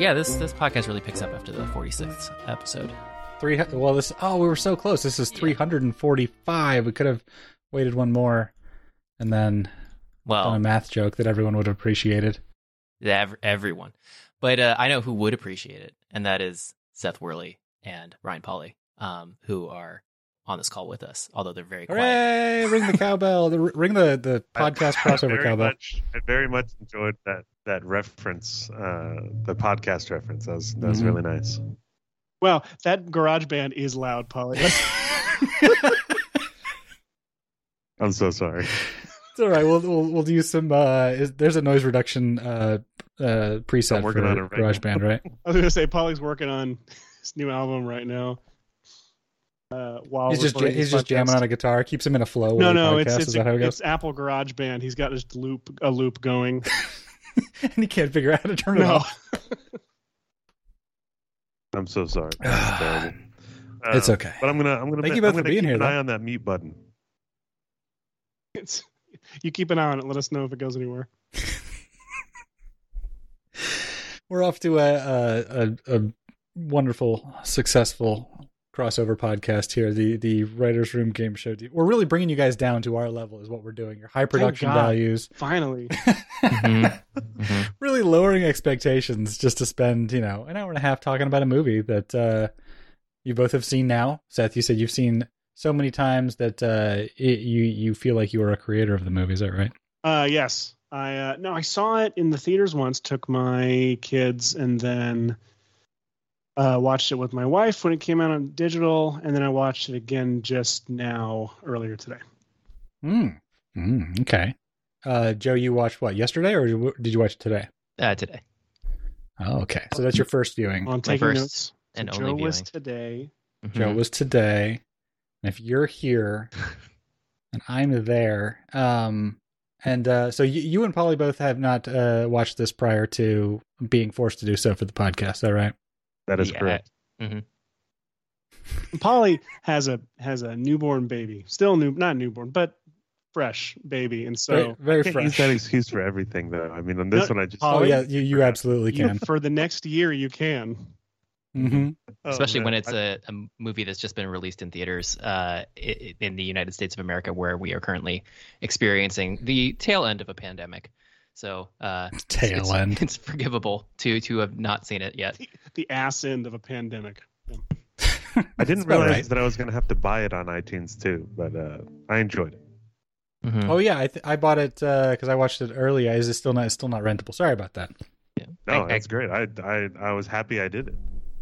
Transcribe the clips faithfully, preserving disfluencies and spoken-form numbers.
yeah, this this podcast really picks up after the forty-sixth episode. Three. Well, this. Oh, we were so close. This is three hundred forty-five. We could have waited one more, and then well, done a math joke that everyone would have appreciated. Ev- everyone, but uh, I know who would appreciate it, and that is Seth Worley and Ryan Pauly, um, who are on this call with us. Although they're very quiet. Hooray! Ring the cowbell. The, ring the the podcast I, crossover I very cowbell. Much, I very much enjoyed that that reference, uh, the podcast reference. That was that was Mhm. really nice. Wow, that garage band is loud, Polly. I'm so sorry. It's all right. We'll we'll, we'll do some. Uh, is, there's a noise reduction uh, uh, preset I'm working for on it right GarageBand, right? I was going to say, Polly's working on his new album right now. Uh, while He's just recording he's this just jamming podcast. on a guitar. Keeps him in a flow. No, while he no, podcasts. it's it's, Is that how it goes? it's Apple Garage Band. He's got this loop a loop going. And he can't figure out how to turn it No. off. I'm so sorry. That's terrible. It's Uh, okay. But I'm gonna I'm gonna Thank I'm you both gonna for being keep here, an though. eye on that mute button. It's, you keep an eye on it. Let us know if it goes anywhere. We're off to a, a, a, a wonderful, successful crossover podcast here. The the Writers Room Game Show. We're really bringing you guys down to our level, is what we're doing. Your high production God. values, Finally. Mm-hmm. Mm-hmm. really lowering expectations, just to spend you know an hour and a half talking about a movie that uh, you both have seen now. Seth, you said you've seen so many times that uh, it, you you feel like you are a creator of the movie. Is that right? Uh, yes. I uh, no, I saw it in the theaters once. Took my kids and then uh, watched it with my wife when it came out on digital, and then I watched it again just now earlier today. Hmm. Mm, okay. Uh, Joe, you watched what, yesterday, or did you watch it today? Uh, today Oh, okay. So that's your first viewing. Well, I'm My taking first notes. and So only Joe was viewing. today. Mhm. Joe was today. And if you're here and I'm there, um, and uh, so you, you and Polly both have not uh, watched this prior to being forced to do so for the podcast. Is that right? That is Yeah. correct. Polly has a has a newborn baby, still new, not newborn, but fresh baby, and so very very Can't use fresh. that excuse for everything, though. I mean, on this No, one, I just Oh Polly, yeah, you, you absolutely you- can. for the next year you can. Mm-hmm. oh, Especially man. when it's I- a, a movie that's just been released in theaters uh, i- in the United States of America, where we are currently experiencing the tail end of a pandemic. So uh, it's- Tail it's, end. It's forgivable to to have not seen it yet. The ass end of a pandemic. I didn't about realize right. that I was going to have to buy it on iTunes too, but uh, I enjoyed it. Mhm. Oh yeah, I th- I bought it because I watched it early. Is it still not it's still not rentable? Sorry about that. Yeah. No, I- I- that's great. I, I I was happy I did it.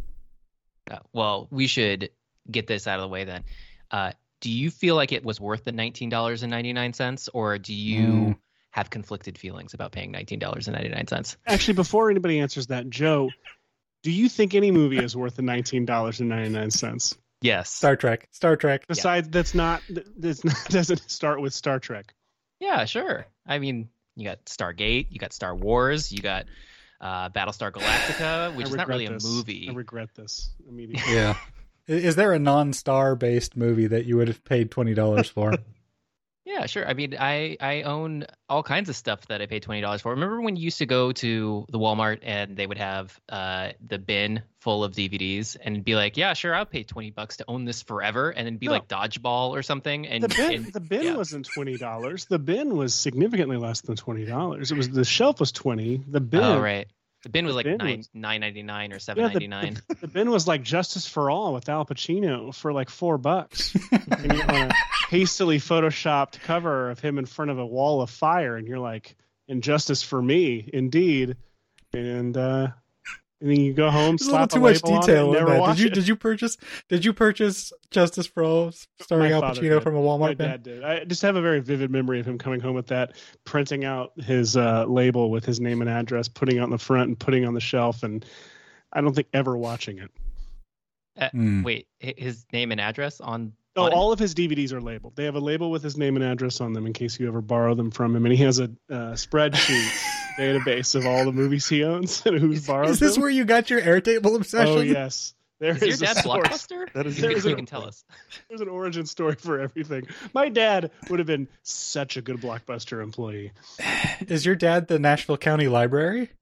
Uh, well, we should get this out of the way then. Uh, do you feel like it was worth the nineteen dollars and ninety-nine cents, or do you Mm. have conflicted feelings about paying nineteen dollars and ninety-nine cents? Actually, before anybody answers that, Joe, do you think any movie is worth the nineteen dollars and ninety-nine cents? Yes. Star Trek. Star Trek. Besides, that's not that's not doesn't start with Star Trek. Yeah, sure. I mean, you got Stargate, you got Star Wars, you got uh, Battlestar Galactica, which I is not regret really a this. movie. I regret this immediately. Yeah. I- Is there a non-star based movie that you would have paid twenty dollars for? Yeah, sure. I mean, I, I own all kinds of stuff that I paid twenty dollars for. Remember when you used to go to the Walmart and they would have uh, the bin full of D V Ds and be like, yeah, sure, I'll pay twenty bucks to own this forever, and then be No. like Dodgeball or something. And The bin, and- the bin yeah. wasn't twenty dollars. The bin was significantly less than twenty dollars. It was the shelf was twenty. The bin, Oh, right. The bin was The like bin nine was- nine ninety nine or yeah, seven the, ninety nine. the, the bin was like Justice for All with Al Pacino for like four bucks. And you on a hastily photoshopped cover of him in front of a wall of fire, and you're like, "And Justice for me, indeed." And uh, and then you go home, There's a little slap too a much label on it, detail and in never that. watch Did you it. did you purchase did you purchase Justice for All starring My Al father Pacino did. from a My Walmart bin? dad did. I just have a very vivid memory of him coming home with that, printing out his uh, label with his name and address, putting it on the front and putting it on the shelf, and I don't think ever watching it. Uh, Hmm. Wait, hi- his name and address on. Oh, on it? all of his D V Ds are labeled. They have a label with his name and address on them in case you ever borrow them from him. And he has a uh, spreadsheet database of all the movies he owns and who's borrowed Is this them. where you got your Airtable obsession? Oh, yes. There Is is your a dad source. Blockbuster? That is you, can, There's you a- can tell us. There's an origin story for everything. My dad would have been such a good Blockbuster employee. Is your dad the Nashville County Library?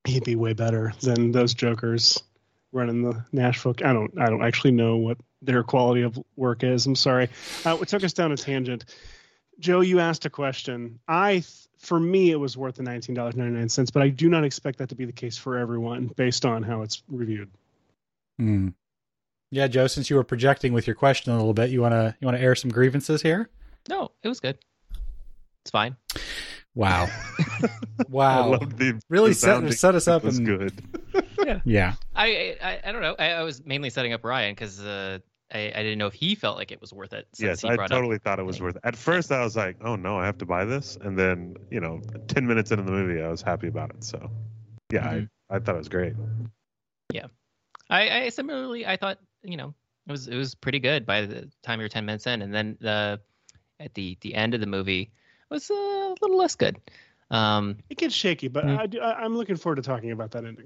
He'd be way better than those jokers running the Nashville. I don't. I don't actually know what their quality of work is. I'm sorry. Uh, it took us down a tangent. Joe, you asked a question. I, for me, it was worth the nineteen dollars and ninety-nine cents, but I do not expect that to be the case for everyone based on how it's reviewed. Hmm. Yeah, Joe, since you were projecting with your question a little bit, you wanna you wanna air some grievances here? No, it was good. It's fine. Wow. Wow. I loved the really set, set us up. Was and, good. Yeah. Yeah. I, I I don't know. I, I was mainly setting up Ryan because uh, I I didn't know if he felt like it was worth it. Since Yes, he I brought totally up, thought it was worth it. At first, I was like, "Oh no, I have to buy this," and then you know, ten minutes into the movie, I was happy about it. So, yeah, Mhm. I I thought it was great. Yeah. I, I similarly I thought you know it was it was pretty good by the time you were ten minutes in, and then the at the the end of the movie was a little less good. Um, It gets shaky, but Mm. I do, I, I'm looking forward to talking about that ending.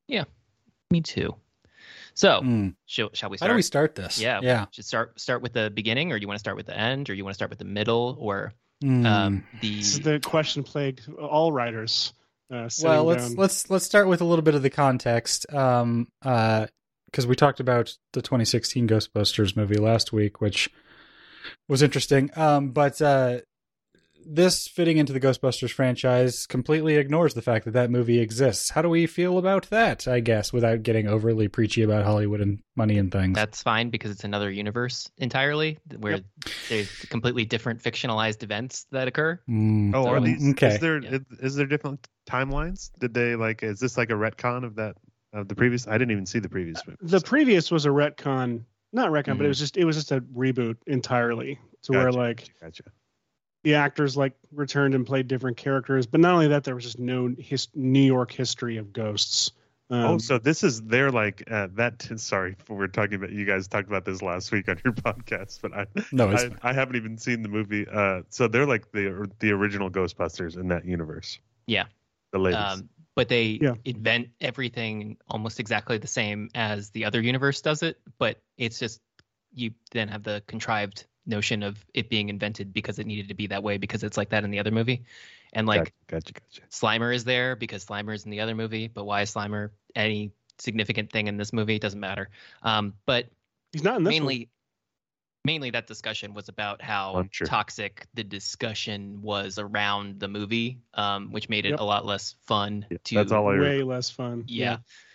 me too. So Hmm. shall, shall we How start? do we start this? Yeah. Yeah. Should start start with the beginning, or do you want to start with the end, or you want to start with the middle, or Hmm. um, the This is the question plagued all writers. Uh, sitting well, let's down. let's let's start with a little bit of the context. Um, uh, because we talked about the twenty sixteen Ghostbusters movie last week, which was interesting. Um, but uh, this fitting into the Ghostbusters franchise completely ignores the fact that that movie exists. How do we feel about that? I guess without getting overly preachy about Hollywood and money and things. that's fine because it's another universe entirely where Yep. there's completely different fictionalized events that occur. Mm. Oh, are So- these? Okay. Is there Yeah. is, is there different timelines? Did they like? Is this like a retcon of that of the previous? I didn't even see the previous movie. The previous was a retcon, not retcon, but Mhm. it was just it was just a reboot entirely to where Gotcha, like Gotcha. the actors like returned and played different characters. But not only that, there was just no his, New York history of ghosts. Um, oh, so this is they're like uh, that. Sorry, we're talking about you guys talked about this last week on your podcast, but I No, it's I, I haven't even seen the movie. Uh, so they're like the the original Ghostbusters in that universe. Yeah. The ladies. Um, but they Yeah. invent everything almost exactly the same as the other universe does it, but it's just you then have the contrived notion of it being invented because it needed to be that way because it's like that in the other movie. And like gotcha, gotcha, gotcha. Slimer is there because Slimer is in the other movie, but why is Slimer any significant thing in this movie? It doesn't matter. Um, but he's not in this mainly mainly that discussion was about how Puncher. toxic the discussion was around the movie, um, which made it Yep. a lot less fun Yeah, to that's all I one. remember. Way less fun. yeah.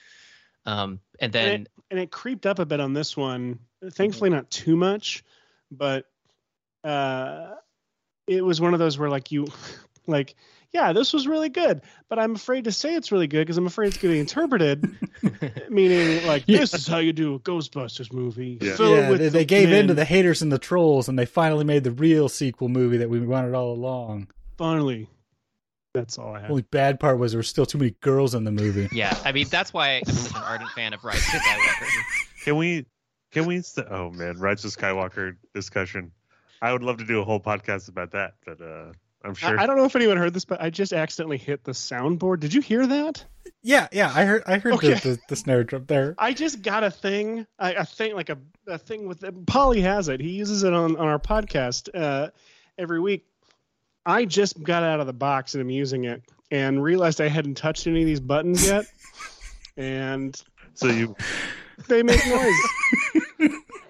Um, and And then it, and it creeped up a bit on this one. Thankfully, not too much, but uh, it was one of those where like you, like, yeah, this was really good, but I'm afraid to say it's really good because I'm afraid it's getting interpreted, meaning like Yeah. this is how you do a Ghostbusters movie. Yeah. Fill it yeah, with they, the they gave in to men. the haters and the trolls, and they finally made the real sequel movie that we wanted all along. Finally, that's all I have. Only bad part was there were still too many girls in the movie. yeah, I mean that's why I'm such an ardent fan of Rise of Skywalker. Can we? Can we? St- oh man, Rise of Skywalker discussion. I would love to do a whole podcast about that, but uh, I'm sure. I, I don't know if anyone heard this, but I just accidentally hit the soundboard. Did you hear that? Yeah, yeah, I heard, I heard Okay. the, the, the snare drum there. I just got a thing, a, a thing like a, a thing with Polly has it. He uses it on, on our podcast uh, every week. I just got out of the box and I'm using it and realized I hadn't touched any of these buttons yet, and so you. they make noise.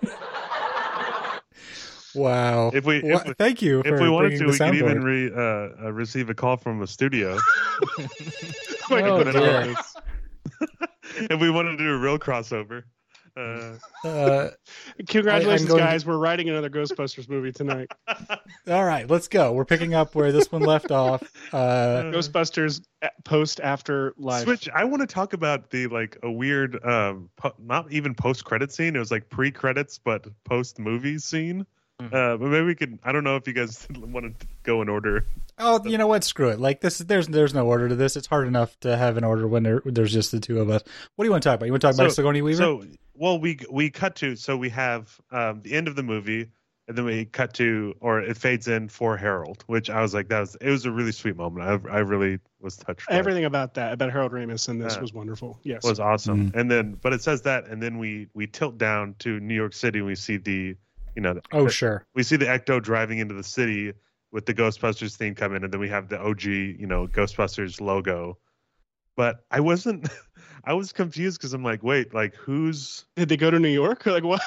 Wow. If we- if Wha- we- thank you If for we wanted bringing to, the we could even soundboard. re, uh, uh, receive a call from a studio. Like, Oh, Put it on dear. this. If we wanted to do a real crossover. Uh, Uh, Congratulations, I'm going to- guys! We're writing another Ghostbusters movie tonight. all right, let's go. We're picking up where this one left off. Uh, Ghostbusters post after life. Switch. I want to talk about the like a weird, um, po- not even post credit scene. It was like pre credits, but post movie scene. Mhm. Uh, but maybe we could. I don't know if you guys want to go in order. oh, you know what? Screw it. Like this, there's there's no order to this. It's hard enough to have an order when there, there's just the two of us. What do you want to talk about? You want to talk about So- Sigourney Weaver? So, well, we we cut to so we have um, the end of the movie, and then we cut to or it fades in for Harold, which I was like, that was it was a really sweet moment. I I really was touched. by it. Everything about that, about Harold Ramis in this Uh, was wonderful. Yes. was awesome. Mm. And then, but it says that, and then we we tilt down to New York City, and we see the, you know, oh, the- sure. we see the Ecto driving into the city with the Ghostbusters theme come in, and then we have the O G, you know, Ghostbusters logo. but I wasn't. I was confused because I'm like, wait, like who's? Did they go to New York? Or like what?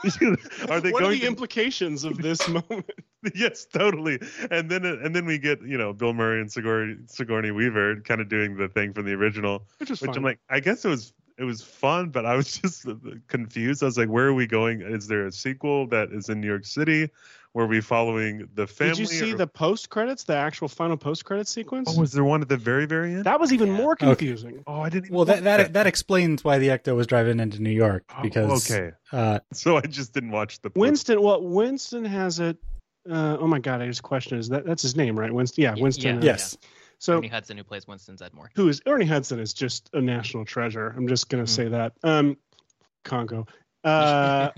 Are they what going are the to... implications of this moment? Yes, totally. And then and then we get you know Bill Murray and Sigourney, Sigourney Weaver kind of doing the thing from the original, Which was which fun. I'm like, I guess it was it was fun, but I was just confused. I was like, where are we going? Is there a sequel that is in New York City? Were we following the family? Did you see or... the post credits, the actual final post credits sequence? Oh, was there one at the very very end? That was even Yeah. more Okay. confusing. Oh, I didn't. Even Well, that watch that that explains why the Ecto was driving into New York Oh, because okay. uh, So I just didn't watch the. Winston, well, Winston has it. Uh, oh my God, I just questioned is that that's his name, right? Winston. Yeah, Y- Winston. yeah. uh, yes, So Ernie Hudson, who plays Winston Zedmore. who is Ernie Hudson is just a national treasure. I'm just gonna Mm. say that. Um, Congo. Uh,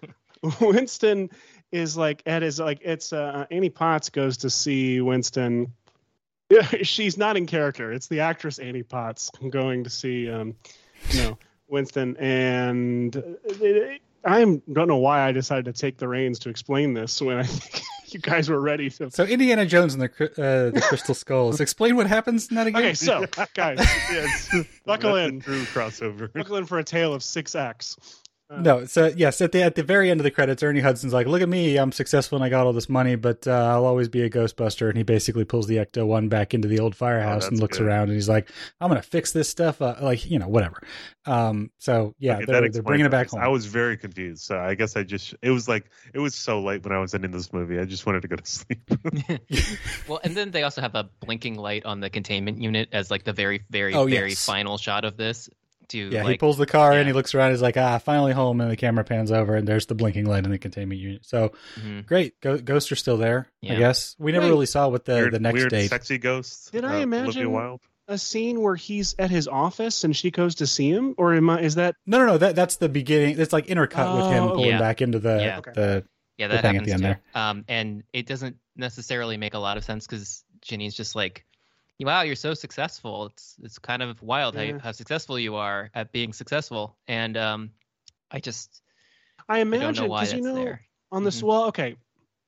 Winston is like at his like it's uh Annie Potts goes to see Winston. Yeah, she's not in character. It's the actress Annie Potts going to see um you know Winston, and it, I don't know why I decided to take the reins to explain this when I think you guys were ready to. so Indiana Jones and the Cry- uh, the Crystal Skulls. Explain what happens in that again. Okay, so guys, Yes. Buckle That's in. a true crossover. buckle in for a tale of six acts. Uh, No, so yes, at the at the very end of the credits, Ernie Hudson's like, "Look at me, I'm successful and I got all this money, but uh, I'll always be a Ghostbuster." And he basically pulls the Ecto one back into the old firehouse Oh, and that's looks good. around and he's like, "I'm gonna fix this stuff, uh, like you know, whatever." Um, so yeah, Okay, that they're, they're explains bringing it back because home. I was very confused. So I guess I just it was like it was so late when I was ending this movie. I just wanted to go to sleep. Well, and then they also have a blinking light on the containment unit as like the very, very, Oh, very yes. final shot of this. To Yeah, he like, pulls the car yeah. in, he looks around, he's like, "Ah, finally home," and the camera pans over, and there's the blinking light in the containment unit. So Mhm. great, Go- Ghosts are still there. I Yeah. guess we never Wait. really saw what the weird, the next weird date. sexy ghost. Did I uh, imagine- Olivia Wilde? A scene where he's at his office and she goes to see him, or am I? Is that No, no, no. That that's the beginning. It's like intercut with him Oh, pulling yeah. back into the Yeah. Okay. the. Yeah, the that thing at happens the end too. there. Um, and it doesn't necessarily make a lot of sense because Ginny's just like, "Wow, you're so successful. It's it's kind of wild how Yeah. you, how successful you are at being successful." And um, I just I I don't imagine know why because that's you know there. on this. Mhm. Well, okay,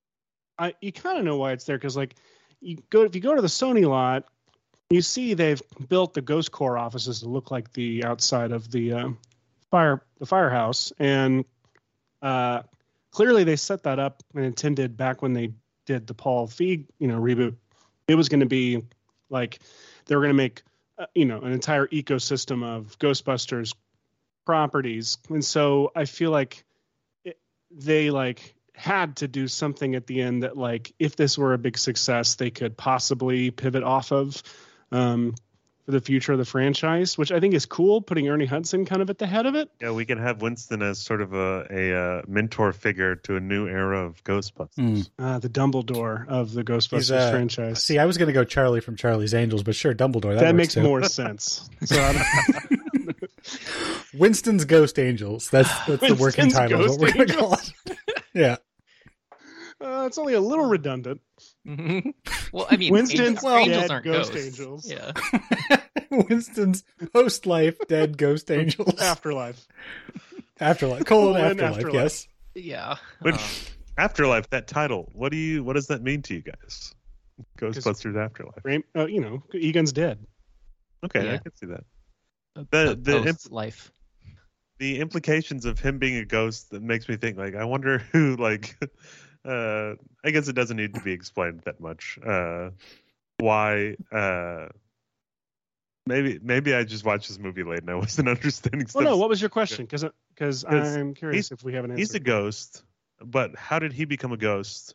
I you kind of know why it's there because like you go if you go to the Sony lot, you see they've built the Ghost Corps offices to look like the outside of the uh, fire the firehouse, and uh, clearly they set that up and intended back when they did the Paul Feig you know reboot. It was going to be like they were going to make uh, you know an entire ecosystem of Ghostbusters properties, and so I feel like it, they like had to do something at the end that like if this were a big success they could possibly pivot off of um, for the future of the franchise, which I think is cool, putting Ernie Hudson kind of at the head of it. Yeah, we can have Winston as sort of a, a uh, mentor figure to a new era of Ghostbusters. Hmm. Uh, the Dumbledore of the Ghostbusters He's, uh, franchise. See, I was going to go Charlie from Charlie's Angels, but sure, Dumbledore. That, that works makes too. more sense. So I don't, Winston's Ghost Angels. That's that's the working Winston's title. Is what we're Ghost going to call it. Yeah. uh, it's only a little redundant. Mhm. Well, I mean, Winston's angels, well, angels dead aren't ghost ghosts. angels. Yeah. Winston's post-life dead ghost angels. Afterlife. Afterlife. Colon Colon afterlife, afterlife. yes. Yeah. But Uh, Afterlife, that title, what do you what does that mean to you guys? Ghostbusters Afterlife. Ram- uh, you know, Egon's dead. Okay, Yeah. I can see that. a- The- a the imp- post life. The implications of him being a ghost that makes me think like I wonder who like uh I guess it doesn't need to be explained that much. Uh why uh maybe maybe I just watched this movie late and I wasn't understanding Well, stuff. no. What was your question? Because because 'Cause I'm curious if we have an answer. He's a ghost, but how did he become a ghost?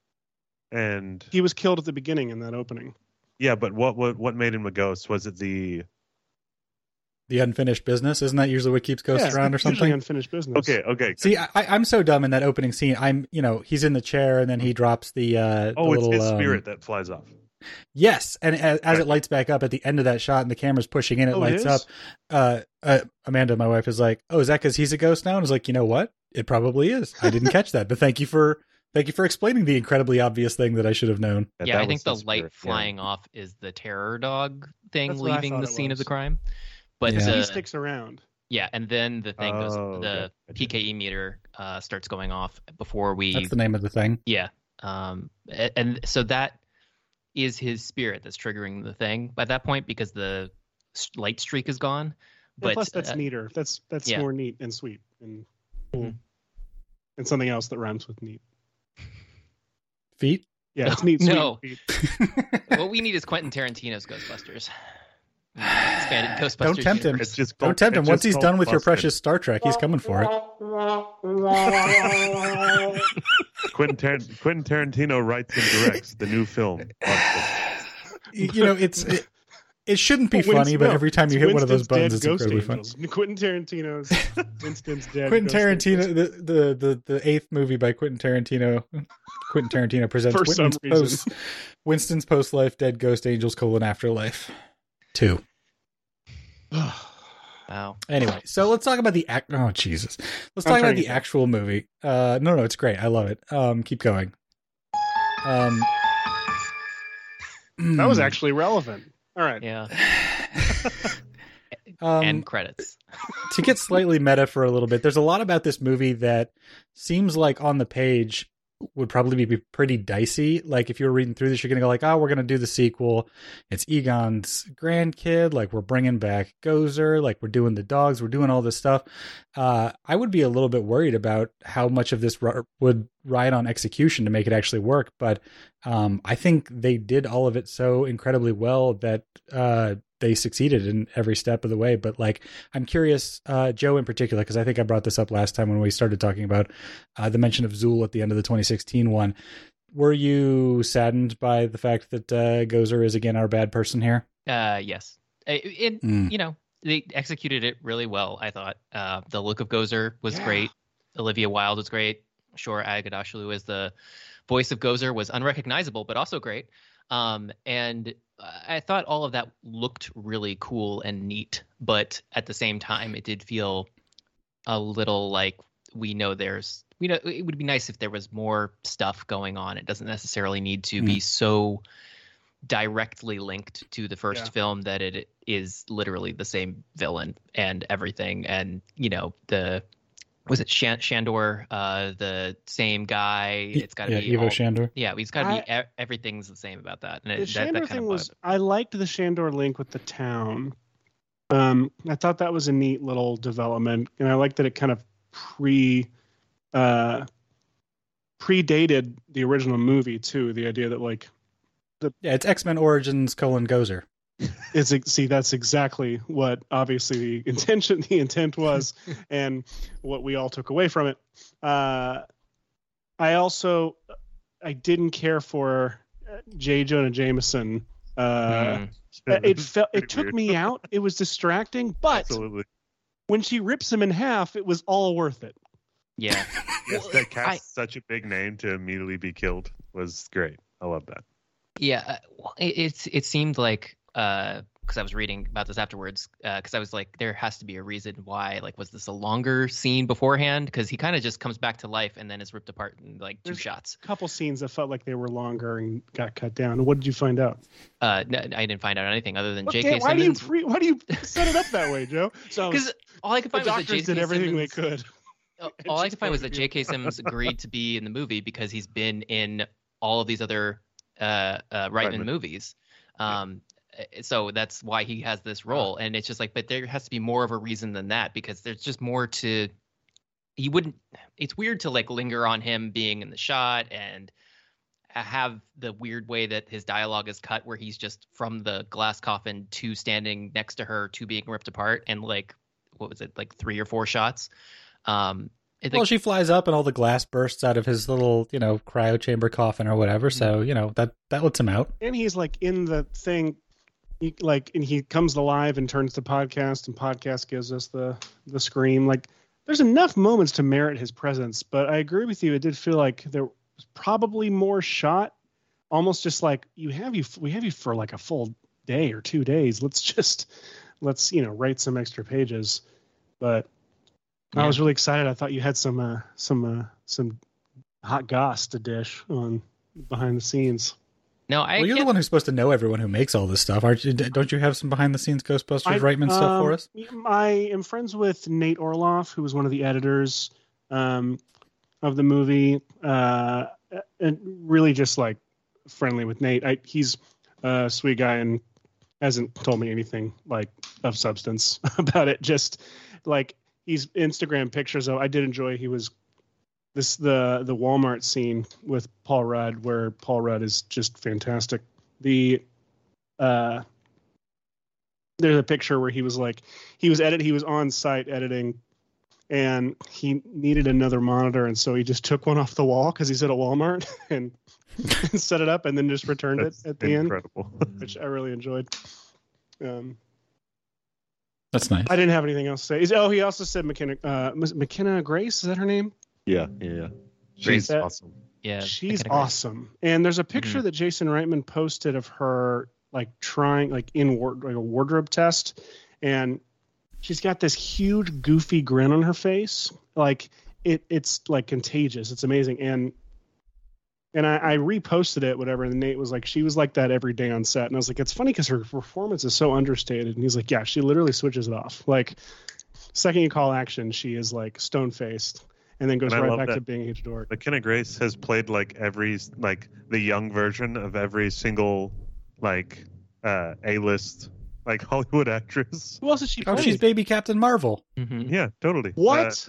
And He was killed at the beginning in that opening. yeah, but what what what made him a ghost? Was it the The unfinished business. Isn't that usually what keeps ghosts Yeah, around or usually something? unfinished business. okay? Okay. See, I, I'm so dumb in that opening scene. I'm, you know, he's in the chair and then he drops the. Uh, Oh, the it's little, his um, spirit that flies off. Yes, and as, as Right. it lights back up at the end of that shot, and the camera's pushing in, it Oh, it lights is? up. Uh, uh, Amanda, my wife, is like, "Oh, is that because he's a ghost now?" And I was like, "You know what? It probably is. I didn't catch that, but thank you for thank you for explaining the incredibly obvious thing that I should have known." That- Yeah, that I think was the his light spirit, yeah. flying off is the terror dog thing That's what I leaving thought the it scene of was. the crime. But Yeah. He uh, sticks around. yeah, and then the thing goes, Oh, the okay. P K E meter uh, starts going off before we. That's the name of the thing. Yeah, um, a- and so that is his spirit that's triggering the thing by that point because the s- light streak is gone. And But plus, that's uh, neater. That's that's yeah. more neat and sweet and cool. Mhm. And something else that rhymes with neat. Feet? Yeah, it's neat. Sweet, No. neat. what we need is Quentin Tarantino's Ghostbusters. Expanded Ghostbusters. Don't tempt him. It's just Don't called- tempt him. it's Once just he's done called with your busted. precious Star Trek, he's coming for it. Quentin, Tar- Quentin Tarantino writes and directs the new film. Busted. You you know, it's it, it shouldn't be Winston- funny, but no, every time you it's hit one of those Winston's buttons, Dead it's Ghost incredibly funny. Angels. Quentin Tarantino's Winston's Dead. Quentin Ghost Tarantino, Angels. the, the the the eighth movie by Quentin Tarantino. Quentin Tarantino presents For some Winston's reason. post Winston's post life Dead Ghost Angels colon Afterlife two. Wow. Anyway, so let's talk about the act. Oh Jesus, let's I'm talk trying about to the get- actual movie. Uh, no, no, it's great. I love it. Um, keep going. Um, That was actually relevant. All right. Yeah. um, and credits. to get slightly meta for a little bit, there's a lot about this movie that seems like on the page would probably be pretty dicey. Like if you were reading through this, you're going to go like, oh, we're going to do the sequel. It's Egon's grandkid. Like we're bringing back Gozer. Like we're doing the dogs. We're doing all this stuff. Uh, I would be a little bit worried about how much of this r- would ride on execution to make it actually work. But um, I think they did all of it so incredibly well that uh, they succeeded in every step of the way. But like, I'm curious, uh, Joe in particular, because I think I brought this up last time when we started talking about uh, the mention of Zool at the end of the twenty sixteen one. Were you saddened by the fact that uh, Gozer is again our bad person here? Uh, yes. It, it Mm. you know, they executed it really well, I thought. Uh, the look of Gozer was Yeah. great. Olivia Wilde was great. Sure, Agadashlu as the voice of Gozer was unrecognizable, but also great. Um, and I thought all of that looked really cool and neat, but at the same time, it did feel a little like we know there's, we know it would be nice if there was more stuff going on. It doesn't necessarily need to be so directly linked to the first Yeah. film that it is literally the same villain and everything. And, you know, the, was it Shan- Shandor, uh, the same guy? It's got to yeah, be Evo all- Shandor. yeah, he's got to be e- everything's the same about that. And The it, that, Shandor that kind thing of was, vibe. I liked the Shandor link with the town. Um, I thought that was a neat little development, and I liked that it kind of pre, uh, predated the original movie too. The idea that like Yeah, it's X-Men Origins colon Gozer. it's see that's exactly what obviously the intention the intent was, and what we all took away from it. Uh, I also I didn't care for J. Jonah Jameson. Uh, Mm. It felt it Pretty took weird. me out. It was distracting, but Absolutely. when she rips him in half, it was all worth it. Yeah. Yes, Well, that cast I- such a big name to immediately be killed was great. I love that. Yeah, uh, well, it, it's it seemed like because I was reading about this afterwards because I was like, there has to be a reason why. Like, was this a longer scene beforehand? Because he kind of just comes back to life and then is ripped apart in like two There's- shots. A couple scenes that felt like they were longer and got cut down. What did you find out? Uh, no, I didn't find out anything other than Okay, J K. why do you Simmons. pre- why do you set it up that way, Joe? So Because all I could the find was that doctors J K. did everything Simmons, they could. Uh, all I just could find was voted that you. J K. Simmons agreed to be in the movie because he's been in all of these other uh, uh, Reitman Reitman. movies. Um, uh, So that's why he has this role. And it's just like, but there has to be more of a reason than that because there's just more to. He wouldn't. It's weird to like linger on him being in the shot and have the weird way that his dialogue is cut where he's just from the glass coffin to standing next to her to being ripped apart and like what was it like three or four shots. Um, it, Well, like, she flies up and all the glass bursts out of his little, you know, cryo chamber coffin or whatever. So, you know, that, that lets him out. And he's like in the thing, he, like, and he comes alive and turns to podcast, and podcast gives us the the scream. Like, there's enough moments to merit his presence, but I agree with you. It did feel like there was probably more shot, almost just like you have you we have you for like a full day or two days. Let's just let's you know write some extra pages. But I Yeah. was really excited. I thought you had some uh, some uh, some hot goss to dish on behind the scenes. no, I Well, you're the can't- one who's supposed to know everyone who makes all this stuff. Aren't you? Don't you have some behind the scenes Ghostbusters I- Reitman stuff for um, us? I am friends with Nate Orloff, who was one of the editors um, of the movie, uh, and really just like friendly with Nate. I, he's a sweet guy, and hasn't told me anything like of substance about it. Just like he's Instagram pictures of. I did enjoy. He was this the the Walmart scene with Paul Rudd, where Paul Rudd is just fantastic. The uh, there's a picture where he was like he was edit. He was on site editing. And he needed another monitor, and so he just took one off the wall because he's at a Walmart and, and set it up, and then just returned That's it at the incredible. end, which I really enjoyed. Um, That's nice. I didn't have anything else to say. Is, oh, he also said McKenna, uh, McKenna Grace, is that her name? Yeah, yeah, yeah. She's That- awesome. Yeah, She's McKenna Grace. awesome. And there's a picture Mhm. that Jason Reitman posted of her like trying like in ward, like a wardrobe test, and she's got this huge goofy grin on her face. Like it, it's like contagious. It's amazing. And and I, I reposted it, whatever. And Nate was like, she was like that every day on set. And I was like, it's funny because her performance is so understated. And he's like, yeah, she literally switches it off. Like second you call action, she is like stone faced, and then goes And I right love back that. to being H dork. McKenna Grace has played like every like the young version of every single like uh A-list like Hollywood actress. Who else is she Oh, playing? she's Baby Captain Marvel. Mhm. Yeah, totally. What? Uh,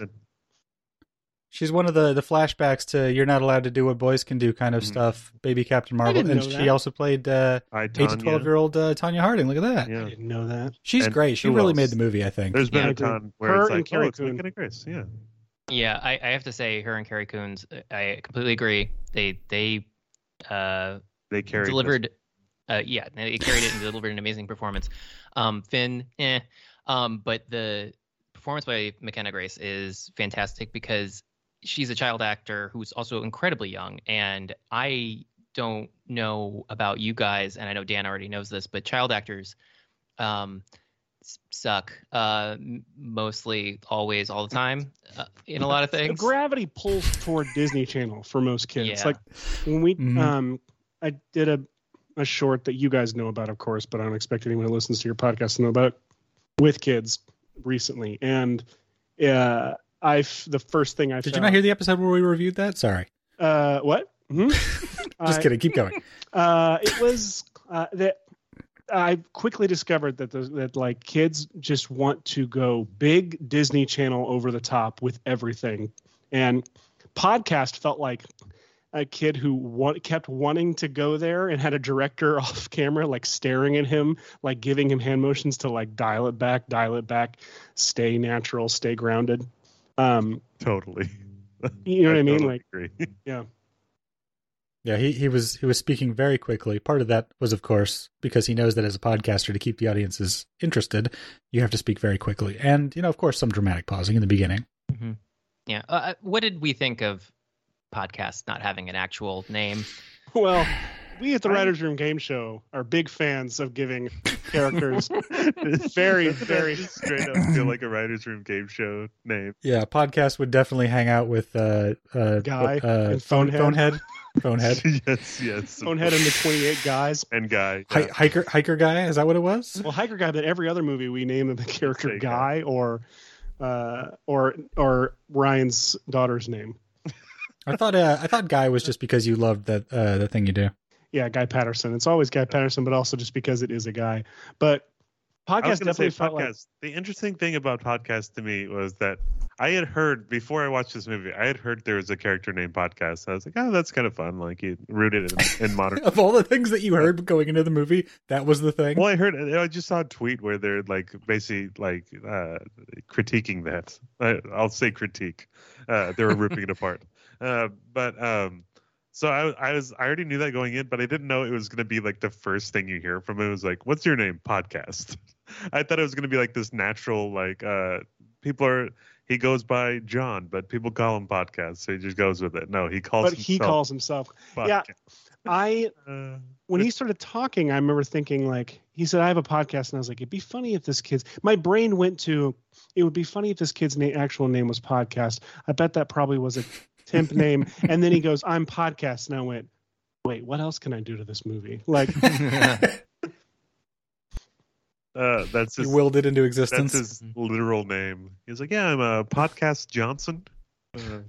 She's one of the, the flashbacks to "You're Not Allowed to Do What Boys Can Do" kind of Mhm. stuff. Baby Captain Marvel, didn't and know she that. also played uh, I eight to Tanya. twelve year old uh, Tanya Harding. Look at that. I Yeah. didn't know that. She's And great. She who really else? made the movie. I think. There's been Yeah. a ton where Her it's and like, Carrie oh, it's Coon. McKenna Grace. Yeah. Yeah, I, I have to say, her and Carrie Coons, I completely agree. They they uh, They carried this. delivered, uh, yeah, they carried it and delivered an amazing performance. Um, Finn, eh, um, but the performance by McKenna Grace is fantastic because she's a child actor who's also incredibly young, and I don't know about you guys, and I know Dan already knows this, but child actors um, s- suck uh, m- mostly, always, all the time uh, in a lot of things. Gravity pulls toward Disney Channel for most kids. Yeah. Like when we, Mhm. um, I did a a short that you guys know about, of course, but I don't expect anyone who listens to your podcast to know about it, with kids recently, and uh, I the first thing I Did found, you not hear the episode where we reviewed that? Sorry. Uh, what? Hmm? Just I- kidding. Keep going. Uh, it was uh, that I quickly discovered that the, that like kids just want to go big Disney Channel over the top with everything, and podcast felt like a kid who wa- kept wanting to go there and had a director off camera like staring at him, like giving him hand motions to like dial it back, dial it back, stay natural, stay grounded. Um, Totally. you know what I, mean? totally Like, agree. yeah. Yeah, he, he was he was speaking very quickly. Part of that was, of course, because he knows that as a podcaster, to keep the audiences interested, you have to speak very quickly, and you know, of course, some dramatic pausing in the beginning. Mhm. Yeah. Uh, what did we think of podcasts not having an actual name? Well, we at the I- Writers Room Game Show are big fans of giving characters very, Doesn't that very- just straight up feel like a writer's room game show name. Yeah, podcast would definitely hang out with uh, uh, Guy uh, and phone Phonehead. Phonehead, Phonehead, yes, yes. of Bonehead and the course. twenty-eight guys. And guy. Hi- yeah. hiker hiker guy. Is that what it was? Well, Hiker Guy, but every other movie we name the character Say Guy or uh, or or Ryan's daughter's name. I thought uh, I thought guy was just because you loved that uh, the thing you do. Yeah, Guy Patterson. It's always Guy Patterson, but also just because it is a guy. But I was podcast going to say definitely felt podcast. like The interesting thing about podcast to me was that I had heard before I watched this movie, I had heard there was a character named Podcast. I was like, oh, that's kind of fun. Like you rooted in, in modern. Of all the things that you heard going into the movie, that was the thing. Well, I heard. I just saw a tweet where they're like basically like uh, critiquing that. I, I'll say critique. Uh, they were ripping it apart. Uh, but um, so I, I was I already knew that going in, but I didn't know it was going to be like the first thing you hear from it. It was like, "What's your name?" Podcast. I thought it was going to be like this natural like uh, people are. He goes by John, but people call him Podcast, so he just goes with it. No, he calls. but he himself calls himself. Yeah. Podcast. I Uh, when he started talking, I remember thinking like he said, "I have a podcast," and I was like, "It'd be funny if this kid's." My brain went to, "It would be funny if this kid's na- actual name was Podcast." I bet that probably was a temp name. And then he goes, "I'm Podcast," and I went, "Wait, what else can I do to this movie?" Like, uh, that's his, You willed it into that's existence. his literal name. He's like, yeah, I'm a Podcast Johnson. Uh,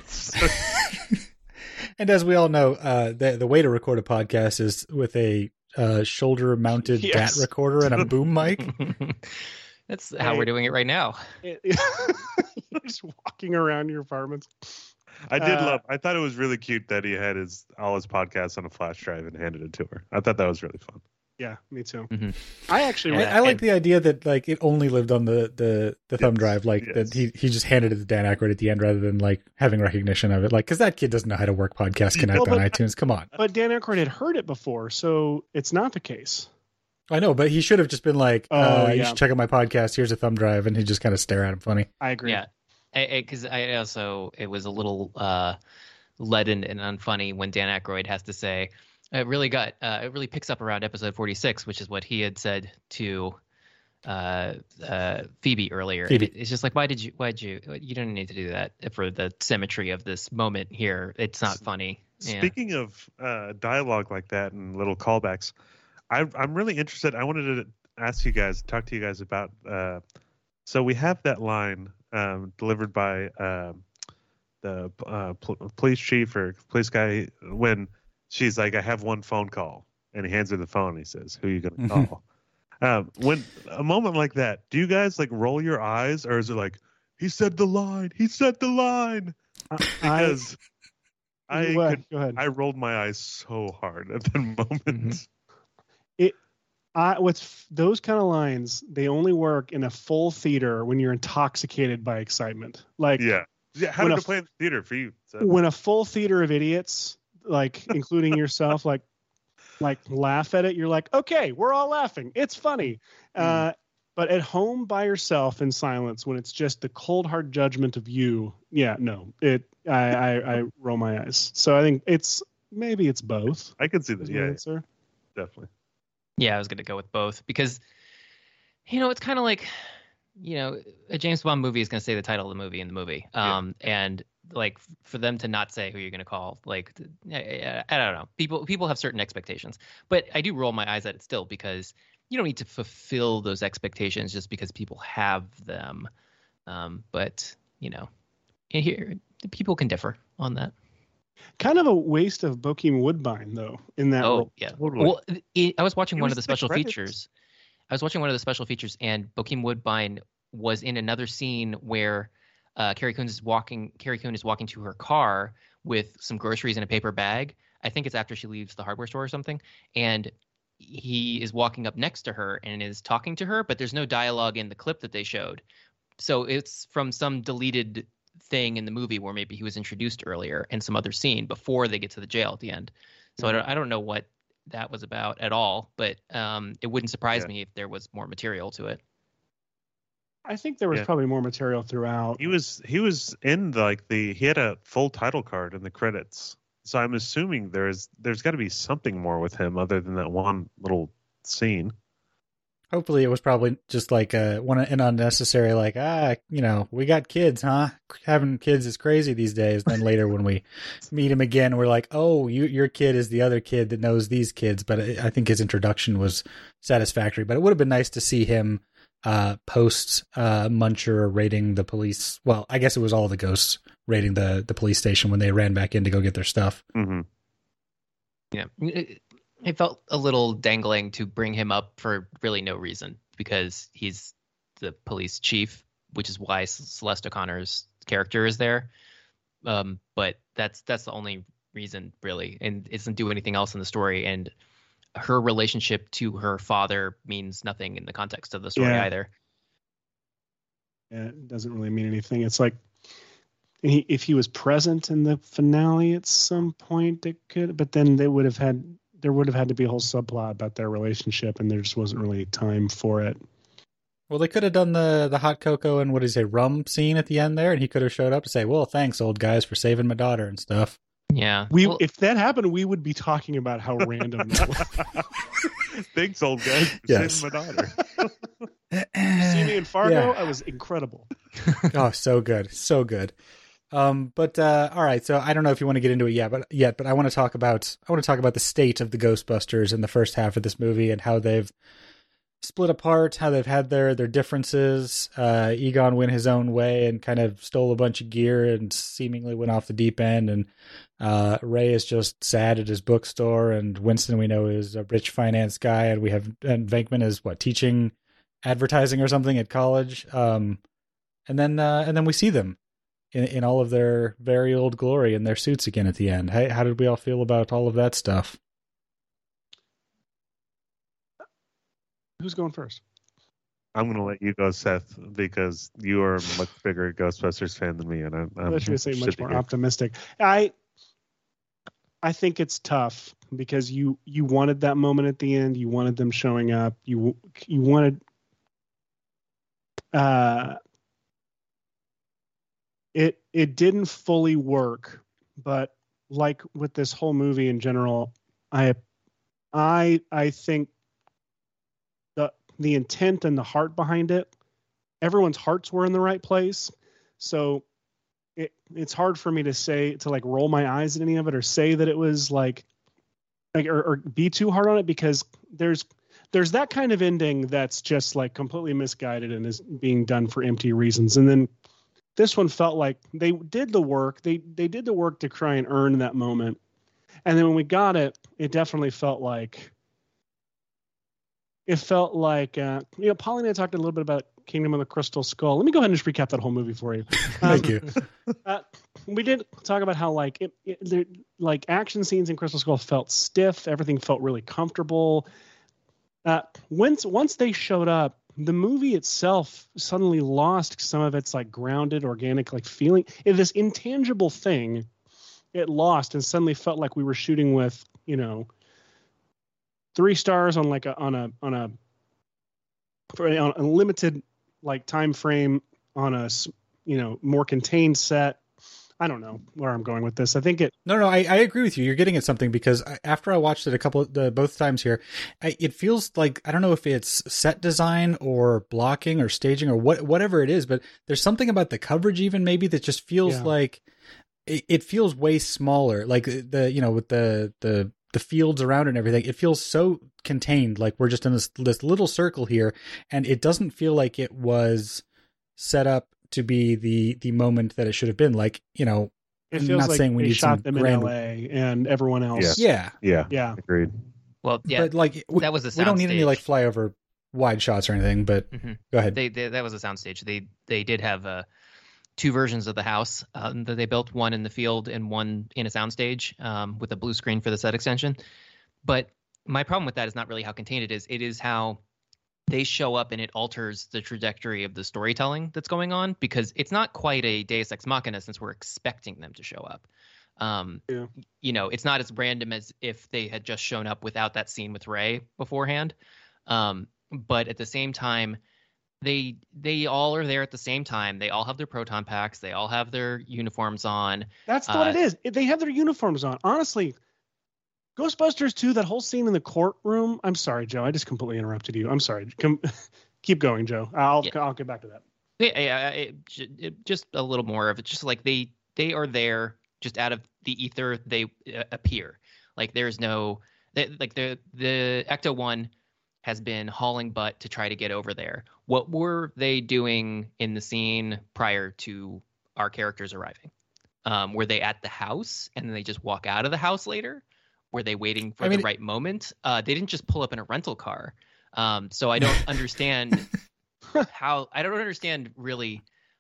And as we all know, uh, the the way to record a podcast is with a uh, shoulder-mounted Yes. D A T recorder and a boom mic. That's how we're doing it right now. You're just walking around your apartments. I did Uh, love. I thought it was really cute that he had his all his podcasts on a flash drive and handed it to her. I thought that was really fun. Yeah, me too. Mm-hmm. I actually I, read, I like and- the idea that like it only lived on the the, the thumb Yes, drive, like yes. that he he just handed it to Dan Aykroyd at the end rather than like having recognition of it, like because that kid doesn't know how to work Podcast Connect Well, on but- iTunes. Come on, but Dan Aykroyd had heard it before, so it's not the case. I know, but he should have just been like, Oh, uh, "You yeah. should check out my podcast. Here's a thumb drive," and he just kind of stare at him funny. I agree. Yeah, because I, I also it was a little uh, leaden and unfunny when Dan Aykroyd has to say it really got uh, it really picks up around episode forty-six, which is what he had said to uh, uh, Phoebe earlier. Phoebe. And it- it's just like, why did you? Why did you? You don't need to do that for the symmetry of this moment here. It's not funny. Yeah. Speaking of uh, dialogue like that and little callbacks, I, I'm really interested. I wanted to ask you guys, talk to you guys about. Uh, so we have that line um, delivered by um, the uh, pl- police chief or police guy when she's like, "I have one phone call," and he hands her the phone. And he says, "Who are you going to Mhm. call?" um, when a moment like that, do you guys like roll your eyes, or is it like, "He said the line. He said the line"? I, Because I, what? could, Go ahead. I rolled my eyes so hard at that moment. Mhm. I, with f- those kind of lines, they only work in a full theater when you're intoxicated by excitement. Like Yeah. Yeah. How When did a it play in the theater for you? So, when a full theater of idiots, like including yourself, like like laugh at it, you're like, okay, we're all laughing. It's funny. Uh, but at home by yourself in silence, when it's just the cold hard judgment of you, yeah, no, it. I I, I roll my eyes. So I think it's maybe it's both. I can see that. Is my Yeah, answer. definitely. Yeah, I was going to go with both because, you know, it's kind of like, you know, a James Bond movie is going to say the title of the movie in the movie. Um, and like for them to not say who you're going to call, like, I, I don't know. People people have certain expectations, but I do roll my eyes at it still because you don't need to fulfill those expectations just because people have them. Um, but, you know, here people can differ on that. Kind of a waste of Bokeem Woodbine though in that Oh, role. yeah. Totally. Well, it, I was watching He one was of the the special credits. features. I was watching one of the special features, and Bokeem Woodbine was in another scene where uh, Carrie Coon is walking. Carrie Coon is walking to her car with some groceries in a paper bag. I think it's after she leaves the hardware store or something, and he is walking up next to her and is talking to her, but there's no dialogue in the clip that they showed. So it's from some deleted thing in the movie where maybe he was introduced earlier in some other scene before they get to the jail at the end. So I don't I don't know what that was about at all, but um, it wouldn't surprise Yeah. me if there was more material to it. I think there was Yeah. probably more material throughout. He was he was in the, like the he had a full title card in the credits. So I'm assuming there's there's got to be something more with him other than that one little scene. Hopefully, it was probably just like uh, one an unnecessary, like ah, you know, we got kids, huh? Having kids is crazy these days. Then later, when we meet him again, we're like, oh, you, your kid is the other kid that knows these kids. But I I think his introduction was satisfactory. But it would have been nice to see him uh, post uh, Muncher raiding the police. Well, I guess it was all the ghosts raiding the the police station when they ran back in to go get their stuff. Mm-hmm. Yeah, it, it felt a little dangling to bring him up for really no reason because he's the police chief, which is why Celeste O'Connor's character is there. Um, but that's that's the only reason really, and it doesn't do anything else in the story. And her relationship to her father means nothing in the context of the story Yeah. either. Yeah, it doesn't really mean anything. It's like he, if he was present in the finale at some point, it could. But then they would have had there would have had to be a whole subplot about their relationship, and there just wasn't really time for it. Well, they could have done the the hot cocoa and what do you say, rum scene at the end there, and he could have showed up and say, "Well, thanks, old guys, for saving my daughter and stuff." Yeah, We Well, if that happened, we would be talking about how random that was. Thanks, old guy. For Yes. saving my daughter. You see me in Fargo, Yeah. I was incredible. Oh, so good, so good. Um, but uh, all right, so I don't know if you want to get into it yet, but yet, but I want to talk about I want to talk about the state of the Ghostbusters in the first half of this movie and how they've split apart, how they've had their their differences. Uh, Egon went his own way and kind of stole a bunch of gear and seemingly went off the deep end. And uh, Ray is just sad at his bookstore, and Winston, we know, is a rich finance guy, and we have and Venkman is what, teaching advertising or something at college. Um, and then uh, and then we see them in in all of their very old glory in their suits again at the end. Hey, how did we all feel about all of that stuff? Who's going first? I'm going to let you go, Seth, because you are a much bigger Ghostbusters fan than me, and I'm, I'm I was going to say much more here. optimistic. I I think it's tough because you you wanted that moment at the end. You wanted them showing up. You you wanted uh it it didn't fully work, but like with this whole movie in general, I I I think the the intent and the heart behind it, everyone's hearts were in the right place. So it it's hard for me to say, to like roll my eyes at any of it or say that it was like like or, or be too hard on it, because there's there's that kind of ending that's just like completely misguided and is being done for empty reasons. And then this one felt like they did the work. They they did the work to try and earn that moment. And then when we got it, it definitely felt like It felt like, uh, you know, Pauline and I talked a little bit about Kingdom of the Crystal Skull. Let me go ahead and just recap that whole movie for you. Um, Thank you. uh, we did talk about how, like, it, it, like action scenes in Crystal Skull felt stiff. Everything felt really comfortable. Uh, once once they showed up, the movie itself suddenly lost some of its like grounded, organic, like feeling. It, this intangible thing, it lost and suddenly felt like we were shooting with, you know, three stars on like a on a on a for a, on a limited like time frame on a you know more contained set. I don't know where I'm going with this. I think it. No, no, I, I agree with you. You're getting at something, because after I watched it a couple of the both times here, I, it feels like, I don't know if it's set design or blocking or staging or what whatever it is, but there's something about the coverage even maybe that just feels Yeah. like it, it feels way smaller. Like the you know with the the the fields around and everything, it feels so contained. Like we're just in this this little circle here, and it doesn't feel like it was set up to be the the moment that it should have been. Like, you know, It I'm feels not like saying we they need shot some them grand- in L A and everyone else. yeah, Yeah, Yeah. agreed. Well, yeah, but like we, that was a we don't need any soundstage. like flyover wide shots or anything. But Mhm. go ahead. They, they that was a soundstage. They they did have uh, two versions of the house um, that they built, one in the field and one in a soundstage um, with a blue screen for the set extension. But my problem with that is not really how contained it is. It is how they show up and it alters the trajectory of the storytelling that's going on, because it's not quite a Deus Ex Machina since we're expecting them to show up. Um, Yeah. You know, it's not as random as if they had just shown up without that scene with Ray beforehand. Um, but at the same time, they they all are there at the same time. They all have their proton packs. They all have their uniforms on. That's Uh, what it is. They have their uniforms on. Honestly, Ghostbusters two, that whole scene in the courtroom. I'm sorry, Joe. I just completely interrupted you. I'm sorry. Come, keep going, Joe. I'll Yeah. I'll get back to that. Yeah, yeah, it, it, just a little more of it. Just like they they are there, just out of the ether, they uh, appear. Like there's no, they, like the the Ecto One has been hauling butt to try to get over there. What were they doing in the scene prior to our characters arriving? Um, were they at the house and then they just walk out of the house later? Were they waiting for I mean, the right moment? Uh, they didn't just pull up in a rental car. Um, so I don't understand how I don't understand really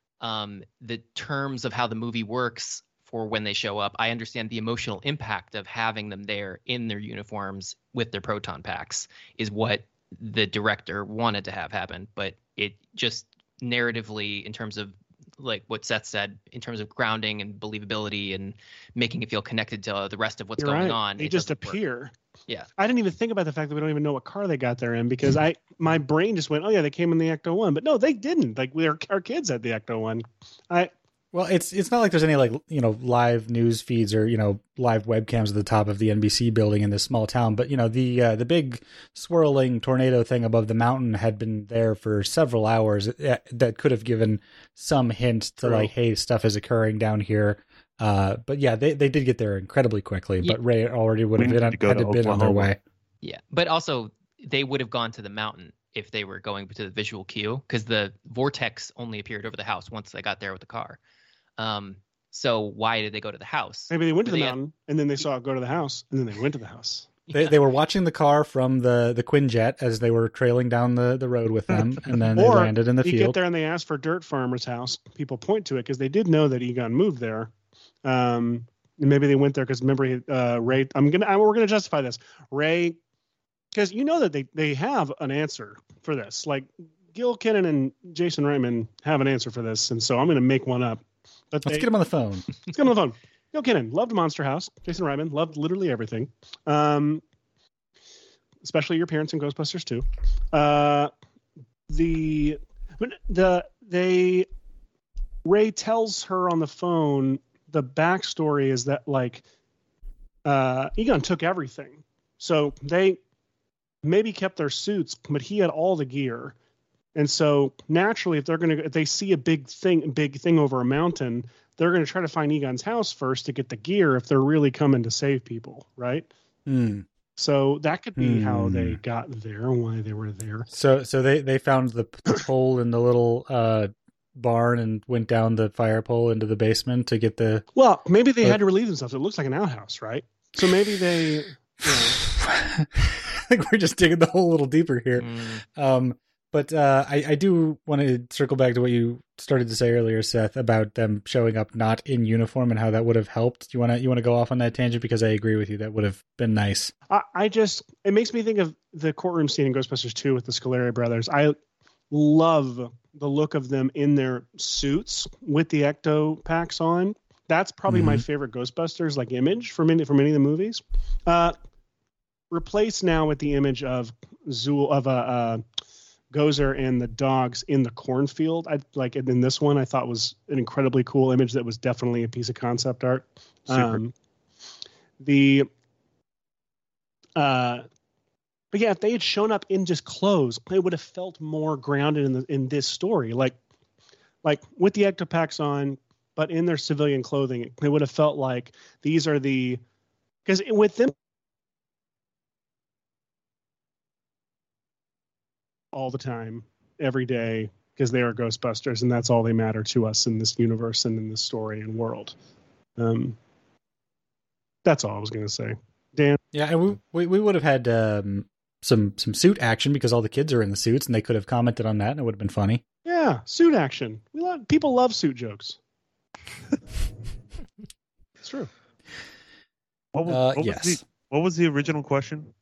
um, the terms of how the movie works for when they show up. I understand the emotional impact of having them there in their uniforms with their proton packs is what the director wanted to have happen, but it just narratively, in terms of like what Seth said, in terms of grounding and believability and making it feel connected to the rest of what's You're going right. on, They it just doesn't work. appear. Yeah. I didn't even think about the fact that we don't even know what car they got there in, because I my brain just went, oh yeah, they came in the Ecto One, but no, they didn't. Like we our kids had the Ecto One. I Well, it's it's not like there's any like you know live news feeds or you know live webcams at the top of the N B C building in this small town, but you know the uh, the big swirling tornado thing above the mountain had been there for several hours. That could have given some hint to True. like, hey, stuff is occurring down here. Uh, but yeah, they, they did get there incredibly quickly. Yeah. But Ray already would We have need been to go had to to been on their Oklahoma. way. Yeah. But also they would have gone to the mountain if they were going to the visual cue, because the vortex only appeared over the house once they got there with the car. Um, so why did they go to the house? Maybe they went to Were the they at- mountain and then they saw it go to the house and then they went to the house. They they were watching the car from the, the Quinjet as they were trailing down the, the road with them, and then they Or landed in the you get field. there and they ask for Dirt Farmer's house. People point to it because they did know that Egon moved there. Um, and maybe they went there because remember, he- uh, Ray. I'm gonna. I, we're gonna justify this. Ray, because you know that they they have an answer for this. Like Gil Kinnan and Jason Reitman have an answer for this, and so I'm gonna make one up. But Let's they, get him on the phone. Let's get him on the phone. Gil Kinnan loved Monster House. Jason Reitman loved literally everything. Um, especially your parents in Ghostbusters too. Uh, the the they Ray tells her on the phone the backstory is that like uh, Egon took everything, so they maybe kept their suits, but he had all the gear, and so naturally, if they're gonna if they see a big thing big thing over a mountain, they're gonna try to find Egon's house first to get the gear if they're really coming to save people, right? Hmm. So that could be Hmm. how they got there, why they were there. So so they, they found the, the pole in the little uh, barn and went down the fire pole into the basement to get the. Well, maybe they But- had to relieve themselves. It looks like an outhouse, right? So maybe they. You know, I think we're just digging the hole a little deeper here. Mm, Um, but uh, I, I do want to circle back to what you started to say earlier, Seth, about them showing up not in uniform and how that would have helped. You want to you want to go off on that tangent because I agree with you. That would have been nice. I, I just it makes me think of the courtroom scene in Ghostbusters two with the Scoleri brothers. I love the look of them in their suits with the ecto packs on. That's probably my Mhm. favorite Ghostbusters like image for many for many of the movies. Uh, replaced now with the image of Zool of a. Uh, uh, Gozer and the dogs in the cornfield. I like in this one. I thought was an incredibly cool image that was definitely a piece of concept art. Super. Um, the uh, but yeah, if they had shown up in just clothes, it would have felt more grounded in the in this story. Like like with the ectopacks on, but in their civilian clothing, it would have felt like these are the because with them. All the time, every day, because they are Ghostbusters, and that's all they matter to us in this universe and in this story and world. Um, that's all I was going to say. Dan, Yeah, and we we, we would have had um, some some suit action because all the kids are in the suits, and they could have commented on that, and it would have been funny. yeah, suit action. We love people love suit jokes. It's true. What was, Uh, what, was yes. the, what was the original question?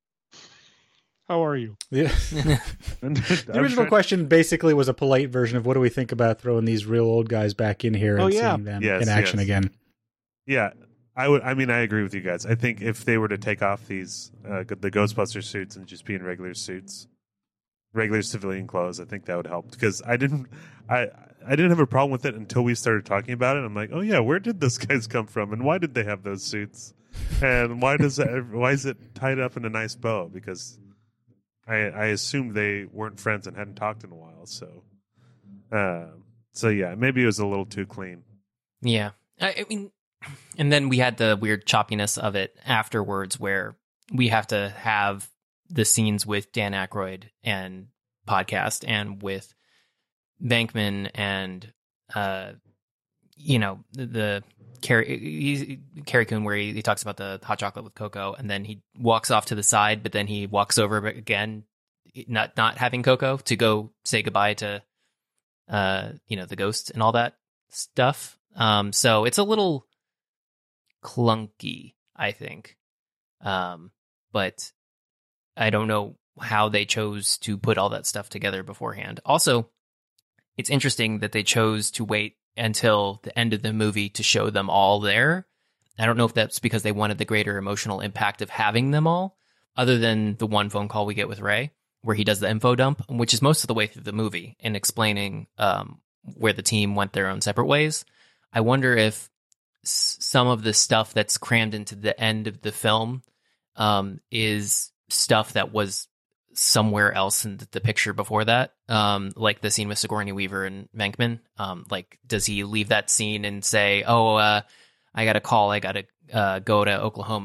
How are you? The, I'm the original trying- question basically was a polite version of what do we think about throwing these real old guys back in here Oh, and yeah. seeing them Yes, in action yes. again. Yeah, I would. I mean, I agree with you guys. I think if they were to take off these uh, the Ghostbuster suits and just be in regular suits, regular civilian clothes, I think that would help. Because I didn't, I I didn't have a problem with it until we started talking about it. I'm like, oh yeah, where did those guys come from, and why did they have those suits, and why does that, why is it tied up in a nice bow? Because I I assumed they weren't friends and hadn't talked in a while. So, uh, so yeah, maybe it was a little too clean. yeah. I, I mean, and then we had the weird choppiness of it afterwards where we have to have the scenes with Dan Aykroyd and podcast and with Bankman and, uh, you know, the, the Carrie, he's, Carrie Coon where he, he talks about the hot chocolate with cocoa and then he walks off to the side, but then he walks over again, not, not having cocoa to go say goodbye to, uh, you know, the ghosts and all that stuff. Um, so it's a little clunky, I think. Um, but I don't know how they chose to put all that stuff together beforehand. Also, it's interesting that they chose to wait until the end of the movie to show them all there. I don't know if that's because they wanted the greater emotional impact of having them all, other than the one phone call we get with Ray, where he does the info dump, which is most of the way through the movie, and explaining um, where the team went their own separate ways. I wonder if s- some of the stuff that's crammed into the end of the film um, is stuff that was somewhere else in the, the picture before that, um, like the scene with Sigourney Weaver and Venkman. Um, like, does he leave that scene and say, "Oh, uh, I got a call, I got to uh, go to Oklahoma,"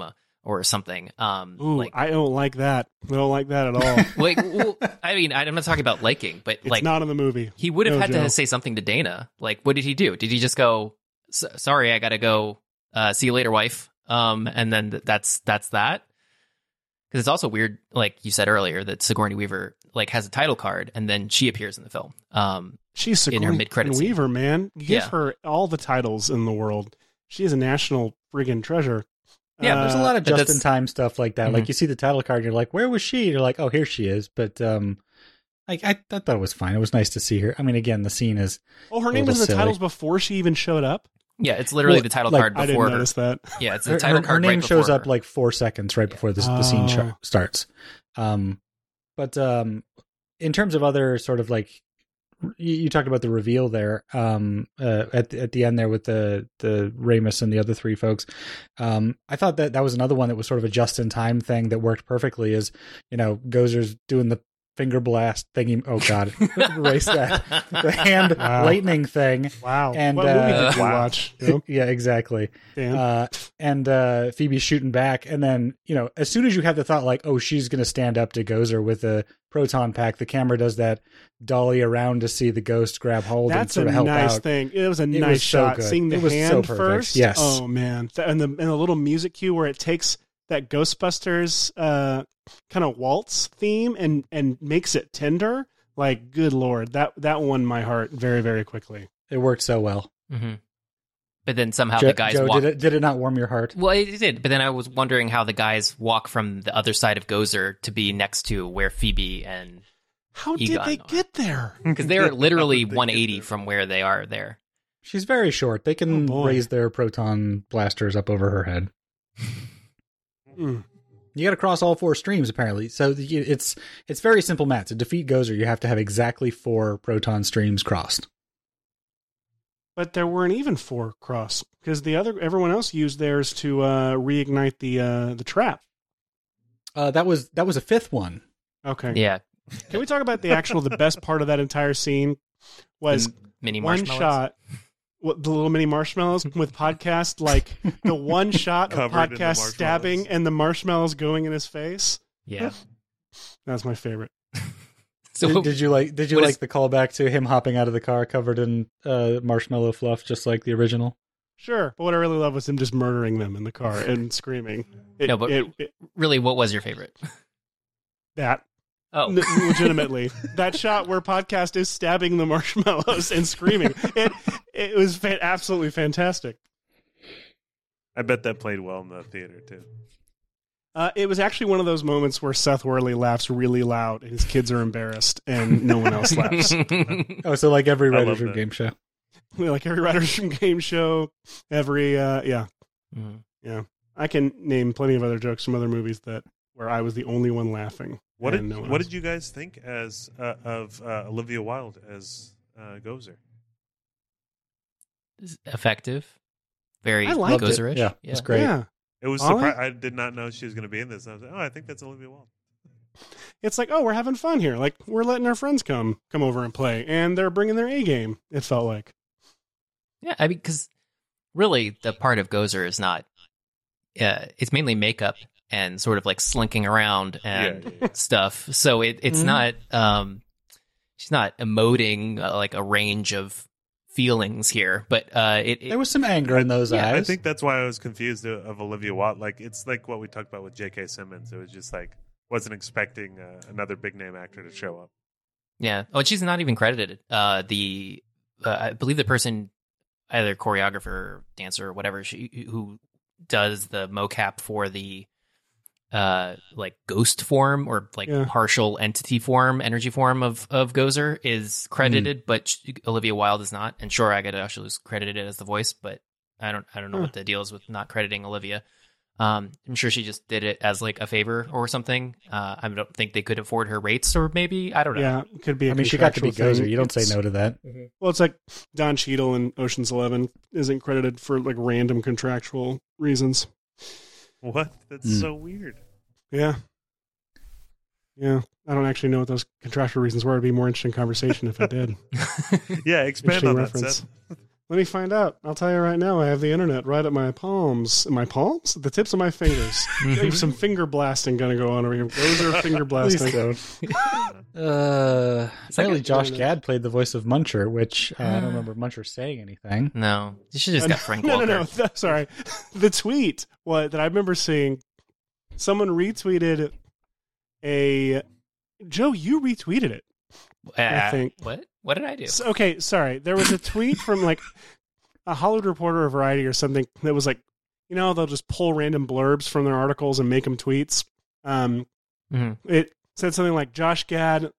or something. Um, Ooh, like, I don't like that. I don't like that at all. like, well, I mean, I'm not talking about liking, but It's like, not in the movie. he would have No had joke. to say something to Dana. Like, what did he do? Did he just go, "S- sorry, I got to go, uh, see you later, wife? Um, and then th- that's, that's that. Because it's also weird, like you said earlier, that Sigourney Weaver like has a title card and then she appears in the film. Um, She's in her Sigourney mid-credit scene. Weaver, man. Give Yeah. her all the titles in the world. She is a national friggin' treasure. Yeah, There's a Uh, lot of but that's- just in time stuff like that. Mhm. Like you see the title card, and you're like, "Where was she?" And you're like, "Oh, here she is." But um, like I, I thought it was fine. It was nice to see her. I mean, again, the scene is Oh, her a name was in the little titles silly. before she even showed up. yeah, it's literally Well, the title like, card I before didn't her. notice that. Yeah, it's the her, title her, card her name right shows before up her. like four seconds right before this, the scene Oh. show starts. Um, but um, in terms of other sort of like you, you talked about the reveal there um, uh, at the, at the end there with the the Ramus and the other three folks. Um, I thought that that was another one that was sort of a just in time thing that worked perfectly. Is you know Gozer's doing the finger blast thingy. Oh God, erase that. The hand Wow. lightning thing. Wow. And, what movie uh, did you Wow. watch? Joe? Yeah, exactly. Dan? Uh, and uh, Phoebe's shooting back, and then you know, as soon as you have the thought like, "Oh, she's going to stand up to Gozer with a proton pack," the camera does that dolly around to see the ghost grab hold That's and sort a of help nice out. thing. It was a It nice was so shot. good. Seeing the It was so hand perfect. first. Yes. Oh man. Th- And the and the little music cue where it takes that Ghostbusters uh, kind of waltz theme and and makes it tender. Like, good lord, that that won my heart very very quickly. It worked so well. hmm But then somehow Jo- the guys Joe, walk. did it did it not warm your heart? Well, it did, but then I was wondering how the guys walk from the other side of Gozer to be next to where Phoebe and How Egon did they are. get there? because they're literally They get one eighty there. from where they are there. She's very short. They Oh, can boy. raise their proton blasters up over her head. Mm. You got to cross all four streams apparently. So the- it's it's very simple math. To defeat Gozer, you have to have exactly four proton streams crossed. But there weren't even four cross because the other everyone else used theirs to uh, reignite the uh, the trap. Uh, that was that was a fifth one. Okay. Yeah, Can we talk about the actual the best part of that entire scene was the mini one marshmallows. shot. What, the little mini marshmallows with podcast, like the one shot of Covered in the podcast stabbing marshmallows. and the marshmallows going in his face. Yeah. That's my favorite. So did, did you like did you what like is- the callback to him hopping out of the car covered in uh, marshmallow fluff, just like the original? Sure, but what I really love was him just murdering them in the car and screaming. It, No, but- it, it, really, what was your favorite? that Oh, N- legitimately, that shot where podcast is stabbing the marshmallows and screaming. It it was fa- absolutely fantastic. I bet that played well in the theater too. Uh, it was actually one of those moments where Seth Worley laughs really loud and his kids are embarrassed and no one else laughs. Oh, so like every I writer's love room that. game show. Like every writer's room game show, every uh, yeah, Mhm. yeah. I can name plenty of other jokes from other movies that where I was the only one laughing. What did and no one What else. did you guys think as uh, of uh, Olivia Wilde as uh, Gozer? effective, very I liked it. Gozerish. Yeah, it's great. Yeah, It was Ollie? surpri- I did not know she was going to be in this. I was like, oh, I think that's Olivia Wilde. it's like, oh, we're having fun here. Like we're letting our friends come come over and play, and they're bringing their A game. It felt like. Yeah, I mean, because really, the part of Gozer is not. Uh, it's mainly makeup and sort of like slinking around and Yeah, yeah, yeah. stuff. So it it's Mhm. not. Um, she's not emoting uh, like a range of feelings here, but uh, it, it There was some anger in those Yeah, eyes. I think that's why I was confused of, of Olivia Wilde. Like it's like what we talked about with J K. Simmons. It was just like wasn't expecting uh, another big name actor to show up. Yeah. Oh, and she's not even credited. Uh, the uh, I believe the person, either choreographer, dancer, or whatever, she who does the mocap for the uh like ghost form or like Yeah. partial entity form, energy form of of Gozer is credited, but she, Olivia Wilde is not. And sure, Agatha is credited as the voice, but I don't I don't know Huh. what the deal is with not crediting Olivia. Um, I'm sure she just did it as like a favor or something. Uh, I don't think they could afford her rates, or maybe I don't know. Yeah, it could be. A I mean, she got to be contractual Gozer. thing. You don't say It's- no to that. Well, it's like Don Cheadle in Ocean's Eleven isn't credited for like random contractual reasons. What? That's Mm. so weird. Yeah, yeah. I don't actually know what those contractual reasons were. It'd be a more interesting conversation if I did. Yeah, expand Interesting on reference. that, Seth. Let me find out. I'll tell you right now. I have the internet right at my palms. My palms? The tips of my fingers. There's some finger blasting going to go on over here. Those are finger blasting. uh, apparently, Josh Gad played the voice of Muncher, which uh, I don't remember Muncher saying anything. No, you should just got Frank no, Walker. No, no, no. Sorry. The tweet what, that I remember seeing, someone retweeted a... Joe, you retweeted it. Uh, I think. What? What did I do? So, okay, sorry. There was a tweet from like a Hollywood Reporter or Variety or something that was like, you know, they'll just pull random blurbs from their articles and make them tweets. Um, mm-hmm. It said something like Josh Gad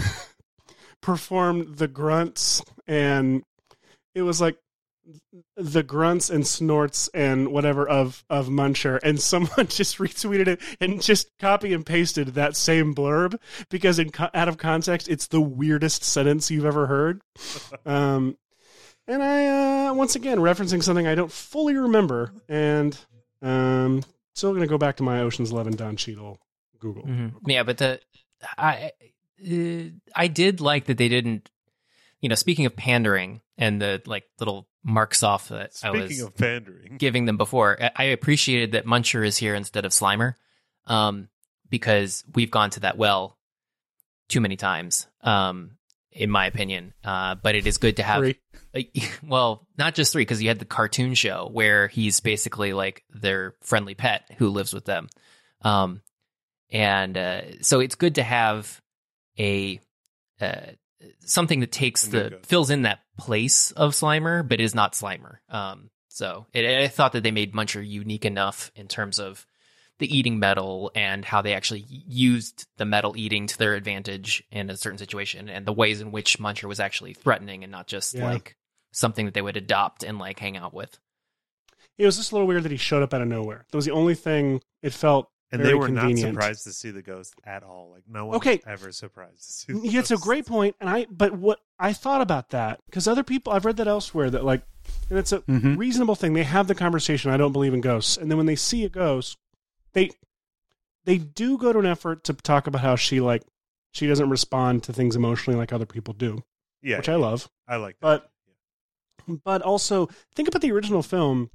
performed the grunts, and it was like the grunts and snorts and whatever of of Muncher, and someone just retweeted it and just copy and pasted that same blurb because in co- out of context it's the weirdest sentence you've ever heard. Um, and I uh, once again referencing something I don't fully remember, and um, still going to go back to my Ocean's Eleven Don Cheadle Google. Mm-hmm. Yeah, but the I uh, I did like that they didn't. You know, speaking of pandering and the like little marks off that speaking I was of pandering. giving them before, I, I appreciated that Muncher is here instead of Slimer, um, because we've gone to that well too many times, um, in my opinion. Uh, but it is good to have, Three. Like, well, not just three, because you had the cartoon show where he's basically like their friendly pet who lives with them, um, and uh, so it's good to have a. Uh, something that takes the fills in that place of Slimer, but is not Slimer. Um, so it, I thought that they made Muncher unique enough in terms of the eating metal and how they actually used the metal eating to their advantage in a certain situation, and the ways in which Muncher was actually threatening and not just Yeah. like something that they would adopt and like hang out with. It was just a little weird that he showed up out of nowhere. That was the only thing it felt. And very they were convenient. not surprised to see the ghost at all. Like no one Okay. was ever surprised to see the Yeah, it's a ghost. great point, and I. But what I thought about that, because other people, I've read that elsewhere, that like, and it's a Mhm. reasonable thing. They have the conversation. I don't believe in ghosts, and then when they see a ghost, they they do go to an effort to talk about how she like she doesn't respond to things emotionally like other people do, Yeah, which I love. I like that. But but also think about the original film.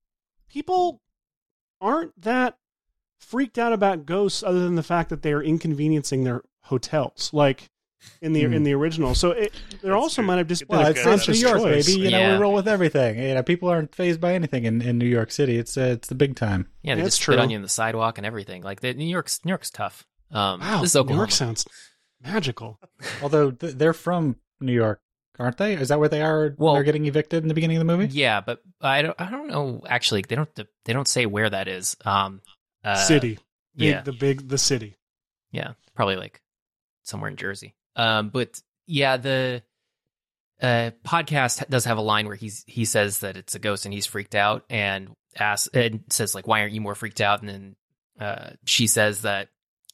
People aren't that freaked out about ghosts other than the fact that they are inconveniencing their hotels, like in the Hmm. in the original. So it, there That's also true. might have just It been Well, a does it's, get it's New conscious York, choice. baby. You know, Yeah. we roll with everything. You know, people aren't phased by anything in, in New York City. It's uh, it's the big time. Yeah, they That's just spit true. on you in the sidewalk and everything. Like the, New York's New York's tough. Um, Wow, this is New Oklahoma. York sounds magical. Although th- they're from New York, aren't they? Is that where they are? Well- when they're getting evicted in the beginning of the movie. Yeah, but I don't. I don't know. Actually, they don't. They don't say where that is. Um, uh, City, big, Yeah, the big the city. yeah, probably like somewhere in Jersey. Um, but yeah, the uh podcast does have a line where he's he says that it's a ghost and he's freaked out and asks and says like, "Why aren't you more freaked out?" And then uh, she says that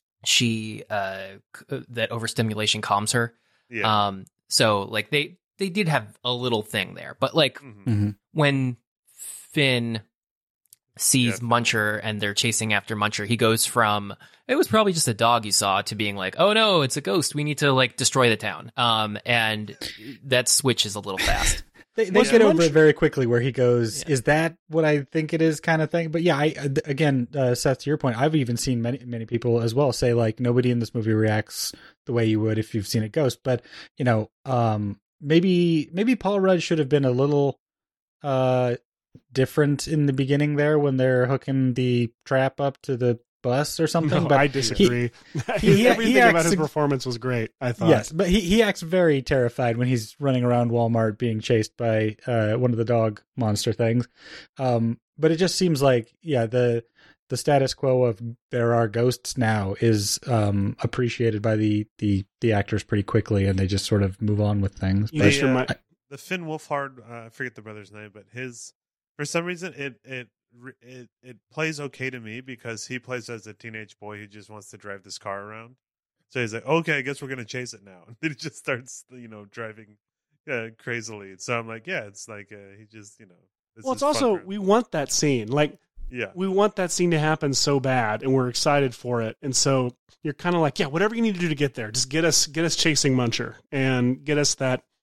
she uh c- that overstimulation calms her. Yeah. Um, so like they they did have a little thing there, but like Mhm. Mm-hmm. when Finn sees Yeah. Muncher and they're chasing after Muncher, he goes from it was probably just a dog you saw to being like, oh no, it's a ghost. We need to like destroy the town. Um, and that switch is a little fast. They, they Was get over Munch- it very quickly where he goes, Yeah. is that what I think it is kind of thing? But yeah, I again, uh, Seth, to your point, I've even seen many, many people as well say like nobody in this movie reacts the way you would if you've seen a ghost. But, you know, um, maybe, maybe Paul Rudd should have been a little, uh, different in the beginning there when they're hooking the trap up to the bus or something. No, but I disagree. he- he Everything about acts his ex- performance was great. I thought. yes, but he, he acts very terrified when he's running around Walmart being chased by uh, one of the dog monster things. Um, but it just seems like, yeah, the the status quo of there are ghosts now is um, appreciated by the, the, the actors pretty quickly, and they just sort of move on with things. You But just The, uh, remind- the Finn Wolfhard, uh, I forget the brother's name, but his for some reason it it it it plays okay to me because he plays as a teenage boy who just wants to drive this car around. So he's like, okay, I guess we're gonna chase it now. And then he just starts, you know, driving uh, crazily. So I'm like, yeah, it's like uh, he just, you know. This well, is it's also fun for we him. want that scene. Like yeah. we want that scene to happen so bad, and we're excited for it. And so you're kind of like, yeah, whatever you need to do to get there, just get us get us chasing Muncher and get us that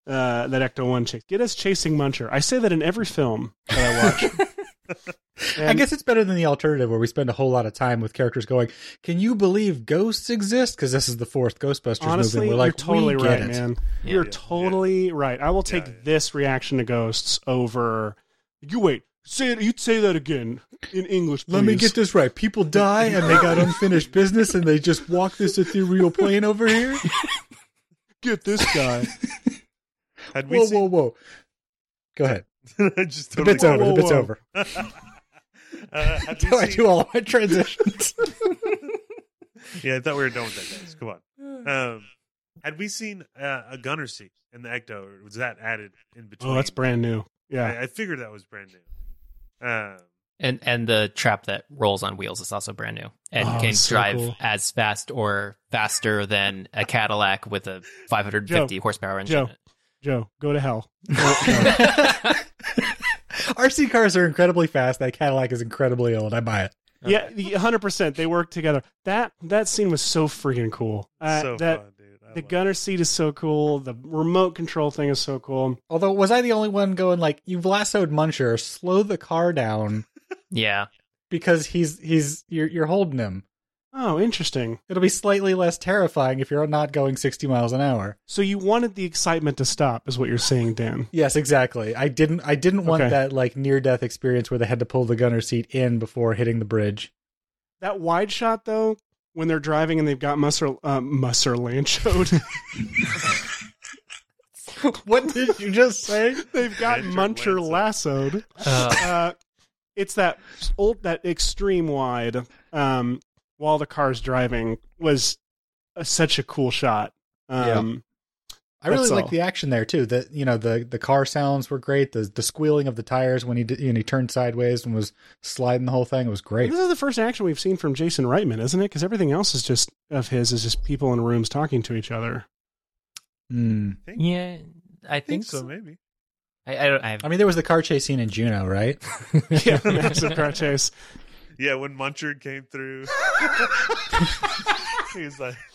uh, that Ecto one chase. Get us chasing Muncher. I say that in every film that I watch. And I guess it's better than the alternative where we spend a whole lot of time with characters going, can you believe ghosts exist? Because this is the fourth Ghostbusters honestly, movie. We're like, you're totally we get right, it. man. Yeah. You're Yeah, totally right. I will take Yeah, yeah. this reaction to ghosts over. You wait. Say it. You'd say that again in English, please. Let me get this right. People die and they got unfinished business and they just walk this ethereal plane over here? Get this guy. Had we Whoa, seen, whoa, whoa. Go ahead. just The totally bit's over. The whoa, bit's whoa. over. uh, had Do we I seen- do all my transitions? Yeah, I thought we were done with that, guys. Come on. Um, had we seen uh, a gunner seat in the Ecto, or was that added in between? Oh, that's brand new. Yeah. I, I figured that was brand new. Um, And and the trap that rolls on wheels is also brand new and Oh, can so drive cool. as fast or faster than a Cadillac with a five hundred fifty Joe, horsepower engine. Joe, in it. Joe, go to hell. Go- go. R C cars are incredibly fast. That Cadillac is incredibly old. I buy it. Yeah, one hundred percent. They work together. That that scene was so freaking cool. Uh, so that fun, dude. I the love gunner seat is so cool. The remote control thing is so cool. Although, was I the only one going like, you've lassoed Muncher, slow the car down Yeah. because he's he's you're you're holding him. Oh, interesting. It'll be slightly less terrifying if you're not going sixty miles an hour. So you wanted the excitement to stop, is what you're saying, Dan? Yes, exactly. I didn't I didn't want Okay. that like near death experience where they had to pull the gunner seat in before hitting the bridge. That wide shot, though, when they're driving and they've got Musser, uh, Musser Lanchode, What did you just say? they've got Richard Muncher Lanza. lassoed. Uh, Uh, it's that old, that extreme wide um, while the car's driving was a, such a cool shot. Um, I really That's like all. the action there too. The you know the the car sounds were great. The the squealing of the tires when he did, you know, he turned sideways and was sliding the whole thing. It was great. This is the first action we've seen from Jason Reitman, isn't it? Because everything else is just of his is just people in rooms talking to each other. Hmm. Think, yeah, I I think think so, so. maybe. I, I don't. I have, I mean, there was the car chase scene in Juno, right? Yeah, massive car chase. Yeah, when Muncher came through, he was like,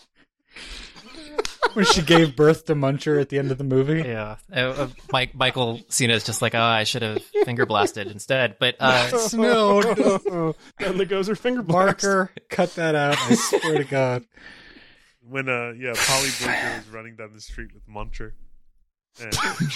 When she gave birth to Muncher at the end of the movie. yeah. Uh, uh, Mike Michael Cena is just like, oh, I should have finger blasted instead. But uh, No, and the goes her finger blast. Marker, cut that out. I swear to God. when uh yeah, Polly Blinker was running down the street with Muncher. And,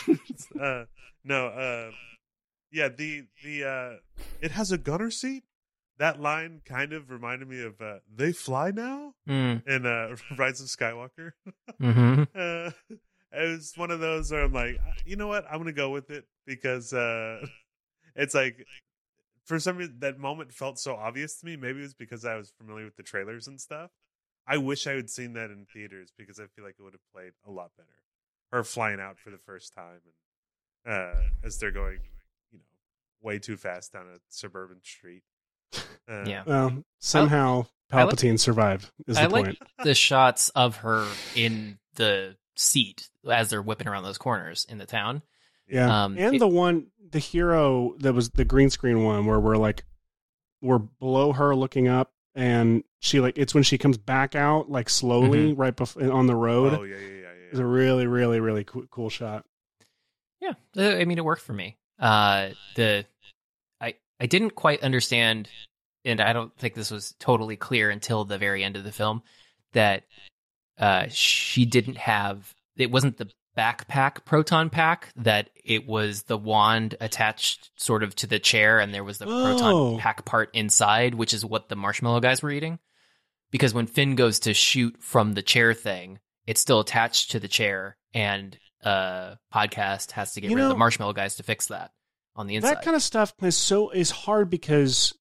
uh, no, uh, yeah, the the uh, it has a gunner seat. That line kind of reminded me of uh, "They Fly Now" mm, in uh, Rise of Skywalker. hmm uh, it was one of those where I'm like, you know what, I'm gonna go with it because uh, it's like for some reason that moment felt so obvious to me. Maybe it was because I was familiar with the trailers and stuff. I wish I had seen that in theaters because I feel like it would have played a lot better. Her flying out for the first time, and uh, as they're going, you know, way too fast down a suburban street. Uh, Yeah. Well, somehow I like- Palpatine survived. Is the I like point? the shots of her in the seat as they're whipping around those corners in the town. Yeah, Um, and it- the one, the hero that was the green screen one, where we're like, we're below her looking up, and she like it's when she comes back out like slowly right bef- on the road. Oh yeah, yeah, yeah, yeah. It's a really, really, really cool, cool shot. Yeah, uh, I mean, it worked for me. Uh, the I I didn't quite understand, and I don't think this was totally clear until the very end of the film, that uh, she didn't have. It wasn't the backpack proton pack; that it was the wand attached sort of to the chair, and there was the Oh. proton pack part inside, which is what the marshmallow guys were eating. Because when Finn goes to shoot from the chair thing, it's still attached to the chair, and uh, podcast has to get You rid of know, the marshmallow guys to fix that on the inside. That kind of stuff is so is hard because,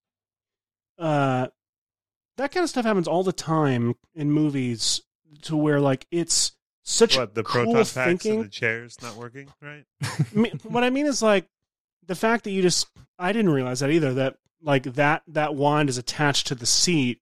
uh, that kind of stuff happens all the time in movies, to where like it's such What, the cool proton packs thinking. and the chairs not working, right? I mean, what I mean is like the fact that you just I didn't realize that either, that like that that wand is attached to the seat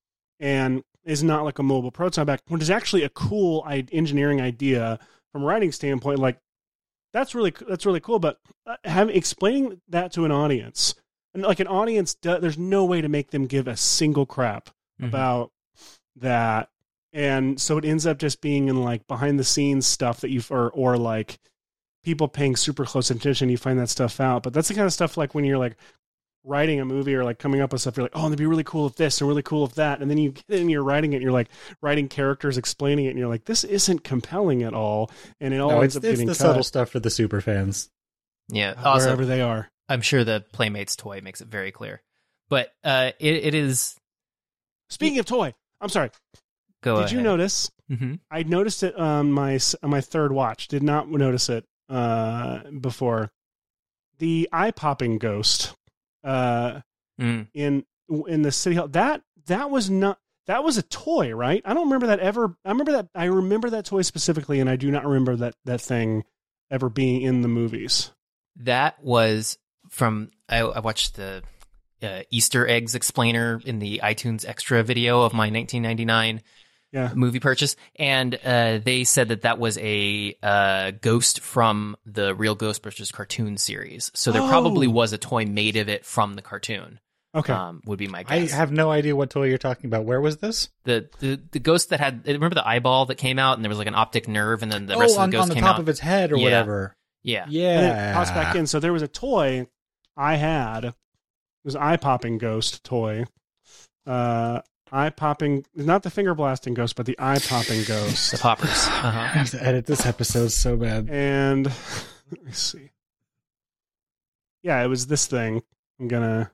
and is not like a mobile proton pack, which is actually a cool I- engineering idea from a writing standpoint. Like that's really that's really cool, but uh, having explaining that to an audience, and like an audience do, there's no way to make them give a single crap Mhm. about that. And so it ends up just being in like behind the scenes stuff that you or or like people paying super close attention, you find that stuff out. But that's the kind of stuff like when you're like writing a movie or like coming up with stuff, you're like, oh, it'd be really cool if this and really cool if that. And then you get it and you're writing it and you're like writing characters, explaining it. And you're like, this isn't compelling at all. And it all No, ends it's, up it's getting the cut subtle stuff for the super fans. Yeah. Also, wherever they are. I'm sure the Playmates toy makes it very clear. But uh, it, it is. Speaking of toy, I'm sorry. Go Did ahead. you notice? Mm-hmm. I noticed it on my on my third watch. Did not notice it uh, before. The eye popping ghost uh, Mm. in in the city hall. That that was not that was a toy, right? I don't remember that ever. I remember that. I remember that toy specifically, and I do not remember that that thing ever being in the movies. That was from. I, I watched the uh, Easter eggs explainer in the iTunes extra video of my nineteen ninety-nine Yeah. movie purchase, and uh, they said that that was a uh, ghost from the Real Ghostbusters cartoon series. So there Oh. probably was a toy made of it from the cartoon. Okay. Um, would be my I guess. have no idea what toy you're talking about. Where was this? the, the the ghost that had, remember the eyeball that came out and there was like an optic nerve, and then the oh, rest of on, the ghost on the came top out. of its head or Yeah. whatever. Yeah. Yeah. And then it pops back in. So there was a toy I had. It was an eye popping ghost toy. Uh, eye popping, not the finger blasting ghost, but the eye popping ghost. The poppers. I Uh-huh. have to edit this episode so bad. And let me see. Yeah, it was this thing. I'm gonna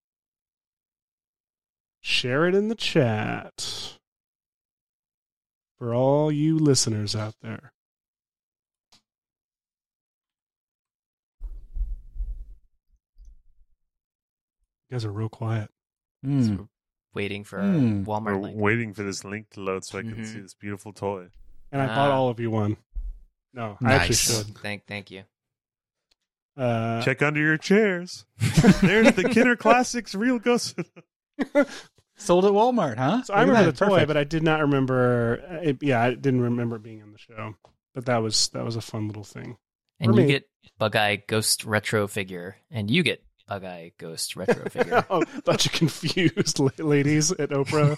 share it in the chat for all you listeners out there. You guys are real quiet. Hmm. Waiting for Mm. Walmart We're link. waiting for this link to load so I can Mhm. see this beautiful toy. And I Ah. bought all of you one. No, I actually Nice. should. Thank thank you. Uh, Check under your chairs. There's the Kidder Classics Real Ghost. Sold at Walmart, huh? So I Look at remember that. the toy, Perfect. but I did not remember. It, yeah, I didn't remember it being on the show. But that was that was a fun little thing. And For you me. get Bug-Eye Ghost Retro figure, and you get Bug-Eye Ghost Retro figure. oh, bunch of confused la- ladies at Oprah.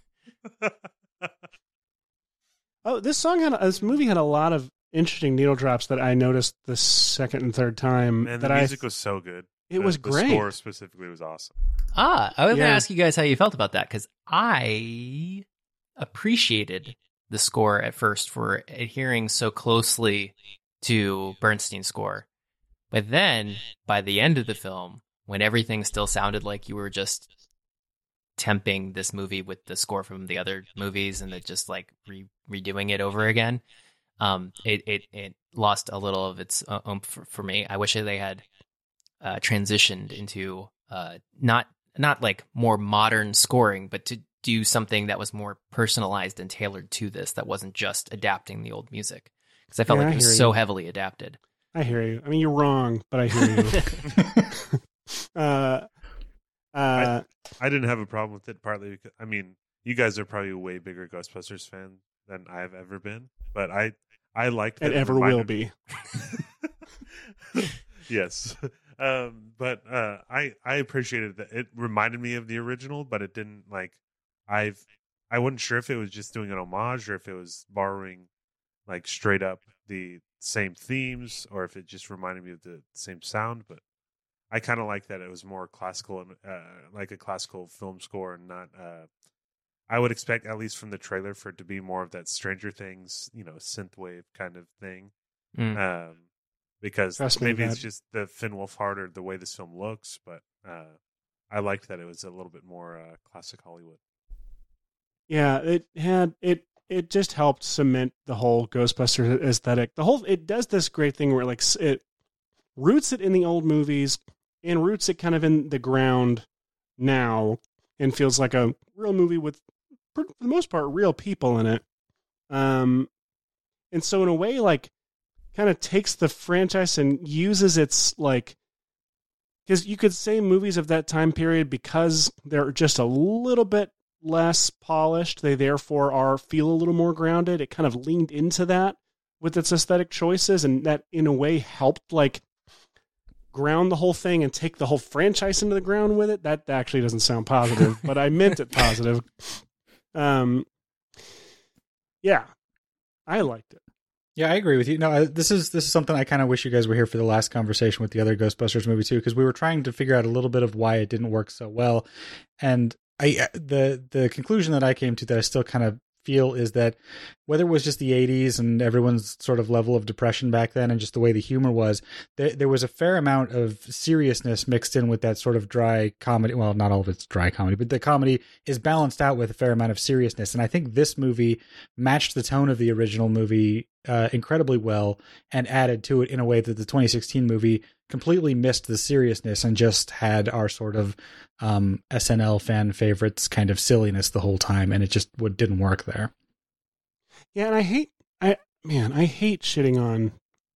Oh, this song had a, this movie had a lot of interesting needle drops that I noticed the second and third time. Man, that the I music was so good. it The- was the great. score specifically was awesome. Ah, I was going Yeah. to ask you guys how you felt about that, because I appreciated the score at first for adhering so closely to Bernstein's score. But then, by the end of the film, when everything still sounded like you were just temping this movie with the score from the other movies and it just like re- redoing it over again, um, it, it, it lost a little of its uh, oomph for, for me. I wish they had uh, transitioned into uh, not not like more modern scoring, but to do something that was more personalized and tailored to this, that wasn't just adapting the old music. Because I felt Yeah, like I it was hear so you. heavily adapted. I hear you. I mean, you're wrong, but I hear you. uh, uh, I didn't have a problem with it, partly because, I mean, you guys are probably a way bigger Ghostbusters fan than I've ever been, but I I liked that and it ever will reminded- be. Yes. Um, but uh, I I appreciated that it reminded me of the original, but it didn't like I've I wasn't sure if it was just doing an homage or if it was borrowing like straight up the same themes or if it just reminded me of the same sound. But I kind of like that it was more classical and uh, like a classical film score and not. Uh, I would expect, at least from the trailer, for it to be more of that Stranger Things, you know, synthwave kind of thing. Mm. Um, because Trust me, maybe it's that- just the Finn Wolfhard or the way this film looks, but uh, I liked that it was a little bit more uh, classic Hollywood. Yeah, it had it. It just helped cement the whole Ghostbusters aesthetic. The whole it does this great thing where like it roots it in the old movies and roots it kind of in the ground now, and feels like a real movie with, for the most part, real people in it. Um, and so in a way, like, kind of takes the franchise and uses its like, because you could say movies of that time period, because they're just a little bit less polished, they therefore are feel a little more grounded. It kind of leaned into that with its aesthetic choices, and that in a way helped like ground the whole thing and take the whole franchise into the ground with it. That actually doesn't sound positive, but I meant it positive. Um, yeah, I liked it. Yeah, I agree with you. No, I, this is this is something I kind of wish you guys were here for the last conversation with the other Ghostbusters movie too, because we were trying to figure out a little bit of why it didn't work so well, and I the the conclusion that I came to that I still kind of feel is that whether it was just the eighties and everyone's sort of level of depression back then and just the way the humor was, there, there was a fair amount of seriousness mixed in with that sort of dry comedy. Well, not all of it's dry comedy, but the comedy is balanced out with a fair amount of seriousness. And I think this movie matched the tone of the original movie uh, incredibly well and added to it in a way that the twenty sixteen movie completely missed the seriousness and just had our sort of um, S N L fan favorites kind of silliness the whole time. And it just would, didn't work there. Yeah, and I hate, I man, I hate shitting on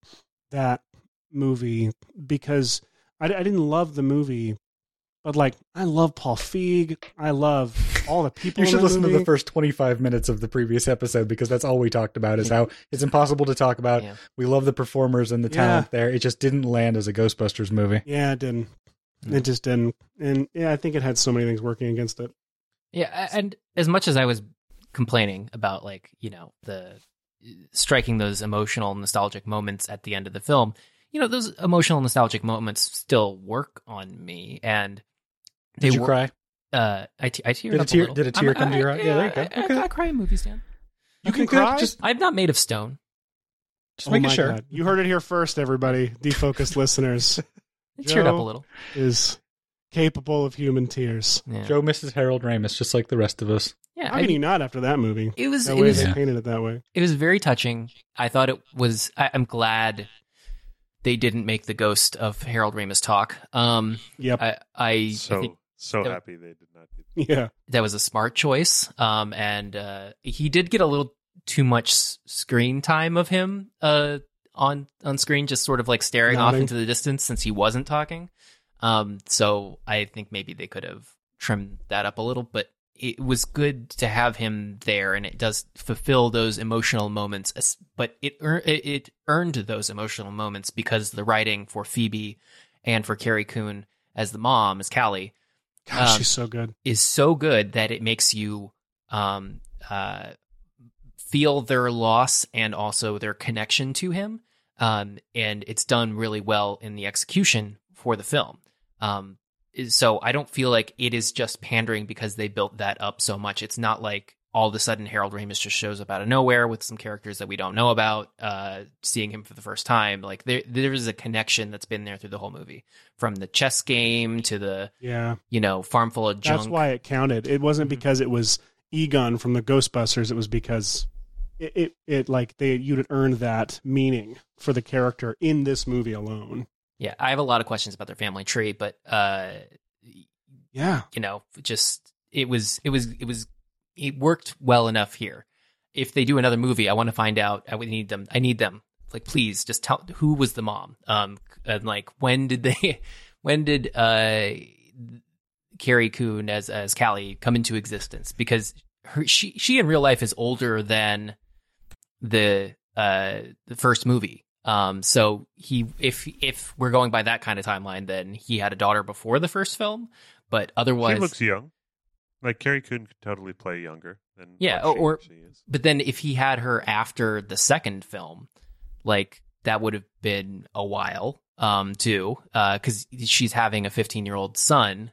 that movie because I, I didn't love the movie, but like I love Paul Feig, I love all the people. You should in that listen movie. to the first twenty-five minutes of the previous episode because that's all we talked about is how it's impossible to talk about. Yeah. We love the performers and the talent Yeah. there. It just didn't land as a Ghostbusters movie. Yeah, it didn't. It just didn't, and yeah, I think it had so many things working against it. Yeah, and as much as I was complaining about, like, you know, the striking those emotional, nostalgic moments at the end of the film, you know, those emotional, nostalgic moments still work on me. And they Did you wor- cry? Uh, I, te- I teared Did a up tear- a little. did a tear I'm- come to your I- eye? Yeah, there you go. I, Okay. I, I cry in movies, Dan. You can Okay, good. cry. Just, I'm not made of stone. just Oh making my sure. God. You heard it here first, everybody. Defocused listeners I teared up a Joe? little. is capable of human tears. Yeah, Joe misses Harold Ramis just like the rest of us. yeah. How I- can you not after that movie? it was. That It way was. they Yeah. painted it that way. It was very touching. I thought it was. I, I'm glad they didn't make the ghost of Harold Ramis talk. Um, Yep. I, I, So I think so that- happy they did not do yeah. that was a smart choice. Um, and uh, he did get a little too much s- screen time of him uh, on on screen, just sort of like staring off Nodding. into the distance since he wasn't talking. Um, so I think maybe they could have trimmed that up a little, but it was good to have him there, and it does fulfill those emotional moments. as- But it ear- it, it earned those emotional moments because the writing for Phoebe and for Carrie Coon as the mom, as Callie, Gosh, Um, she's so good. is so good that it makes you um, uh, feel their loss and also their connection to him. Um, and it's done really well in the execution for the film. Um, so I don't feel like it is just pandering because they built that up so much. It's not like all of a sudden Harold Ramis just shows up out of nowhere with some characters that we don't know about, uh, seeing him for the first time. Like there, there is a connection that's been there through the whole movie, from the chess game to the, Yeah. you know, farm full of junk. That's why it counted. It wasn't Mhm. because it was Egon from the Ghostbusters. It was because it, it, it like they you'd earned that meaning for the character in this movie alone. Yeah, I have a lot of questions about their family tree, but uh, Yeah. you know, just it was it was it was it worked well enough here. If they do another movie, I want to find out. I would need them. I need them. Like, please, just tell who was the mom. Um, and like when did they? When did uh, Carrie Coon as as Callie come into existence? Because her she she in real life is older than the uh the first movie. Um, so he, if if we're going by that kind of timeline, then he had a daughter before the first film, but otherwise, She looks young. Like Carrie Coon could totally play younger than Yeah, what she or- actually is. but then if he had her after the second film, like that would have been a while, um, too, uh, because she's having a fifteen year old son.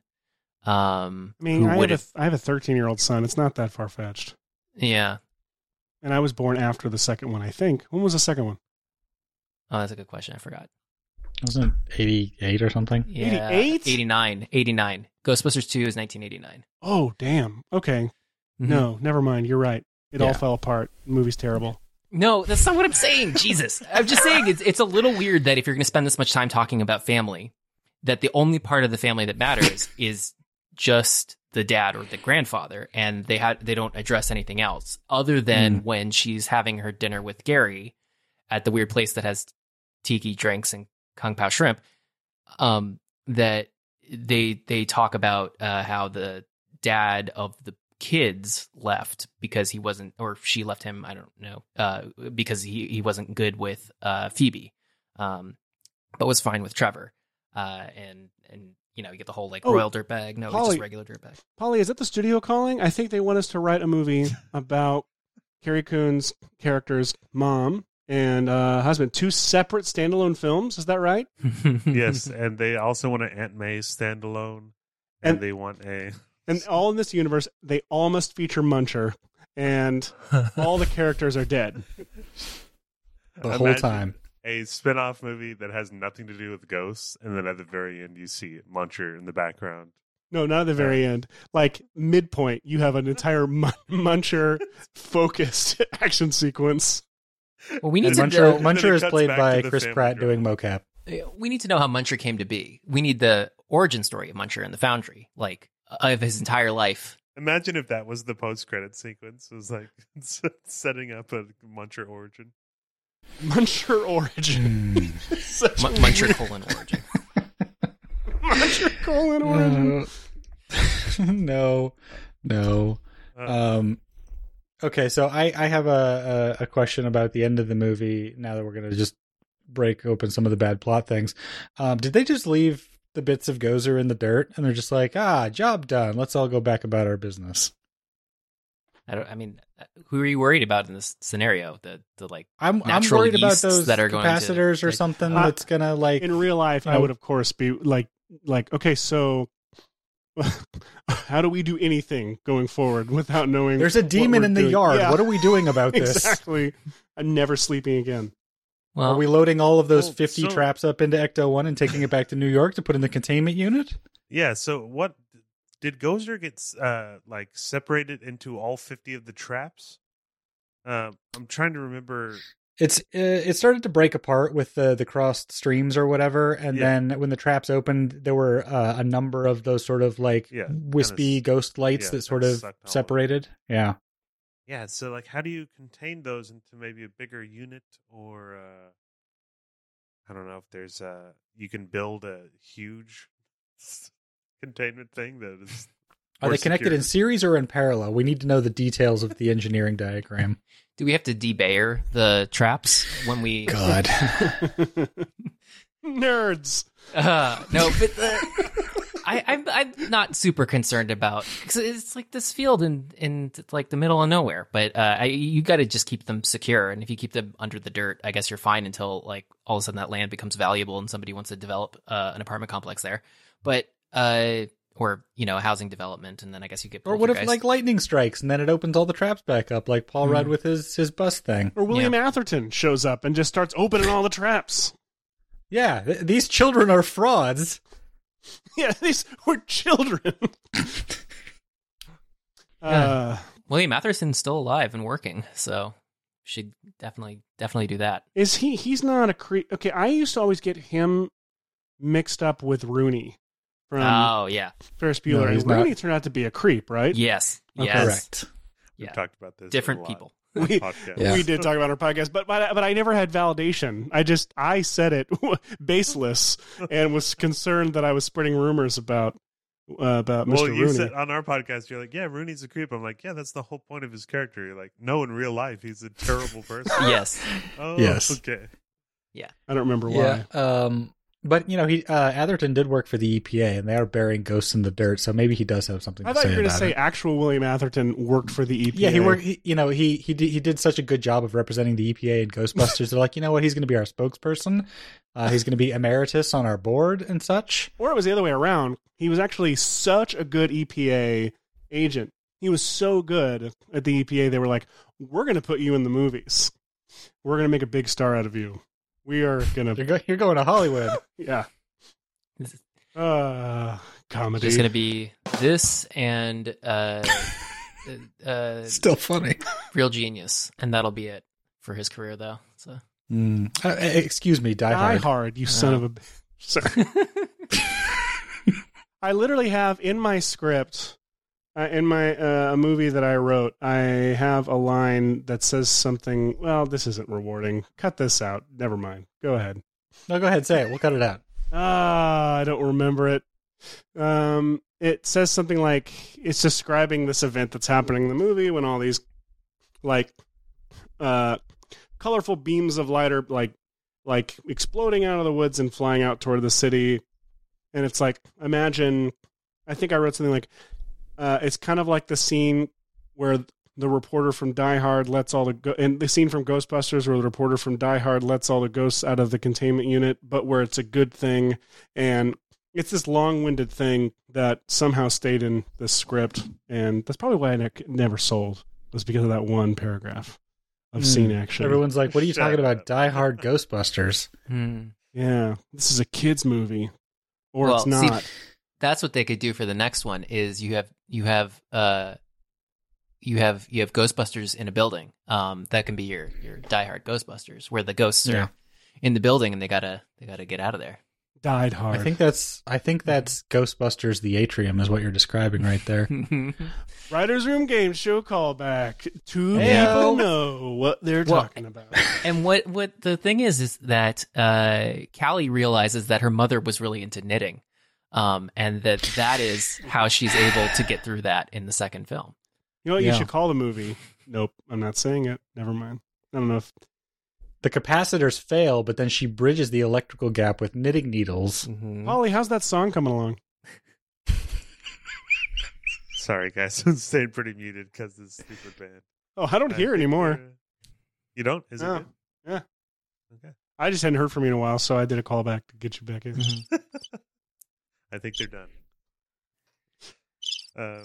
Um, I mean, who I would have, have, a, I have a thirteen year old son. It's not that far fetched. yeah. And I was born after the second one, I think. When was the second one? Oh, that's a good question. I forgot. Wasn't it eighty-eight or something? Yeah, eighty-eight? eighty-nine, eighty-nine. Ghostbusters two is nineteen eighty-nine. Oh, damn. Okay. Mhm. No, never mind. You're right. It all Yeah. fell apart. The movie's terrible. No, that's not what I'm saying. Jesus. I'm just saying it's it's a little weird that if you're going to spend this much time talking about family, that the only part of the family that matters is just the dad or the grandfather, and they had they don't address anything else other than Mm. when she's having her dinner with Gary at the weird place that has tiki drinks and kung pao shrimp. Um, that they they talk about uh, how the dad of the kids left because he wasn't, or she left him, I don't know, uh, because he, he wasn't good with uh, Phoebe, um, but was fine with Trevor. Uh, and, and you know, you get the whole like Oh, royal dirtbag. No, it's Polly- just regular dirtbag. Polly, is that the studio calling? I think they want us to write a movie about Carrie Coon's character's mom and uh, husband. Two separate standalone films. Is that right? Yes, and they also want an Aunt May standalone, and, and they want a. And all in this universe, they all must feature Muncher, and all the characters are dead the whole time. A spin-off movie that has nothing to do with ghosts, and then at the very end, you see Muncher in the background. No, not at the very end. Like midpoint, you have an entire mun- Muncher-focused action sequence. Well, we need And to Muncher, know. Muncher is cuts played back by to the Chris family Pratt drama. doing mocap. We need to know how Muncher came to be. We need the origin story of Muncher in the Foundry, like of his entire life. Imagine if that was the post-credit sequence. It was like setting up a Muncher origin. Muncher origin. Such M- a Muncher weird- colon origin. Muncher colon origin. no, no. Uh, Um, okay, so I, I have a, a, a question about the end of the movie. Now that we're going to just break open some of the bad plot things. Um, did they just leave the bits of Gozer in the dirt and they're just like, ah, job done. Let's all go back about our business. I don't. I mean, who are you worried about in this scenario? The the like I'm, I'm natural worried about yeasts those that are going to, capacitors or like, something uh, that's going to like, In real life, I Oh. would, of course, be like, like, okay, so how do we do anything going forward without knowing? there's a what demon we're in the doing? yard. Yeah, What are we doing about this? exactly. I'm never sleeping again. well, Are we loading all of those Well, fifty so- traps up into Ecto one and taking it back to New York to put in the containment unit? yeah, so what... Did Gozer get uh, like separated into all fifty of the traps? Uh, I'm trying to remember. It's uh, it started to break apart with the the crossed streams or whatever, and Yeah. then when the traps opened, there were uh, a number of those sort of like Yeah, wispy kinda s- ghost lights yeah, that sort kinda of sucked all of separated. Yeah, Yeah, so like, how do you contain those into maybe a bigger unit, or uh, I don't know if there's a you can build a huge containment thing that is. are more they connected secure. in series or in parallel? We need to know the details of the engineering diagram. do we have to debayer the traps when we? God, Nerds. Uh, no, but the, I, I'm I'm not super concerned about because it's like this field in in like the middle of nowhere. But uh, I, you got to just keep them secure, and if you keep them under the dirt, I guess you're fine until like all of a sudden that land becomes valuable and somebody wants to develop uh, an apartment complex there. But uh, or you know, a housing development, and then I guess you get or what if poltergeist. like lightning strikes and then it opens all the traps back up, like Paul Hmm. Rudd with his his bus thing? Or William Atherton shows up and just starts opening all the traps. Yeah, th- these children are frauds. Yeah, these were children. uh, William Atherson's still alive and working, so should definitely definitely do that. is he? He's not a creep. Okay, I used to always get him mixed up with Rooney from oh yeah, Ferris No, Bueller. he's and Rooney not. turned out to be a creep, right? yes, Oh, yes, correct. We've yeah. talked about this. Different a lot people. on the We- podcast. Yeah. We did talk about our podcast, but, but but I never had validation. I just I said it baseless and was concerned that I was spreading rumors about uh, about Well, Mister you Rooney. said on our podcast, you're like, yeah, Rooney's a creep. I'm like, yeah, that's the whole point of his character. You're like, no, in real life, he's a terrible person. Yes, Oh, Yes. okay. I don't remember why. Yeah. Um, but you know, he uh, Atherton did work for the E P A, and they are burying ghosts in the dirt. So maybe he does have something I to thought say you were going to about say it. actual William Atherton worked for the E P A. Yeah, he worked. He, you know, he he did, he did such a good job of representing the E P A and Ghostbusters. They're like, you know what? He's going to be our spokesperson. Uh, he's going to be emeritus on our board and such. Or it was the other way around. He was actually such a good E P A agent. He was so good at the E P A. They were like, "We're going to put you in the movies. We're going to make a big star out of you. We are going You're, to, go, you're going to Hollywood. yeah." This is Uh, comedy. just gonna be this and uh, uh, Still funny. Real Genius, and that'll be it for his career, though. So Mm. Uh, excuse me, Die, Die Hard. Hard, you son Oh. of a bitch. Sorry. I literally have in my script, uh, in my uh, a movie that I wrote, I have a line that says something. Well, this isn't rewarding. Cut this out. Never mind. Go ahead. No, go ahead, say it. We'll cut it out. Ah, I don't remember it. Um, it says something like it's describing this event that's happening in the movie when all these like uh colorful beams of light are like like exploding out of the woods and flying out toward the city. And it's like, imagine, I think I wrote something like, uh, it's kind of like the scene where the reporter from Die Hard lets all the go- and the scene from Ghostbusters where the reporter from Die Hard lets all the ghosts out of the containment unit, but where it's a good thing, and it's this long-winded thing that somehow stayed in the script, and that's probably why I ne- never sold, was because of that one paragraph of Mm. scene action. Everyone's like, "What are you Shut talking about? up. Die Hard Ghostbusters." Hmm. Yeah, this is a kids movie, or Well, it's see, not. that's what they could do for the next one. Is you have you have uh you have you have Ghostbusters in a building. Um, that can be your your Die Hard Ghostbusters, where the ghosts are Yeah. in the building and they gotta they gotta get out of there. Died hard. I think that's I think that's Ghostbusters: The Atrium is what you're describing right there. Writers Room Game Show callback. Two Yeah. people know what they're Well, talking about. And what what the thing is is that uh, Callie realizes that her mother was really into knitting, um, and that that is how she's able to get through that in the second film. You know what Yeah. you should call the movie? Nope, I'm not saying it. Never mind. I don't know if The capacitors fail, but then she bridges the electrical gap with knitting needles. Mm-hmm. Holly, how's that song coming along? Sorry, guys. I'm staying pretty muted because this stupid band. Oh, I don't I hear think anymore. they're- You don't? Is it No. good? Yeah. Okay. I just hadn't heard from you in a while, so I did a callback to get you back in. Mm-hmm. I think they're done. Um,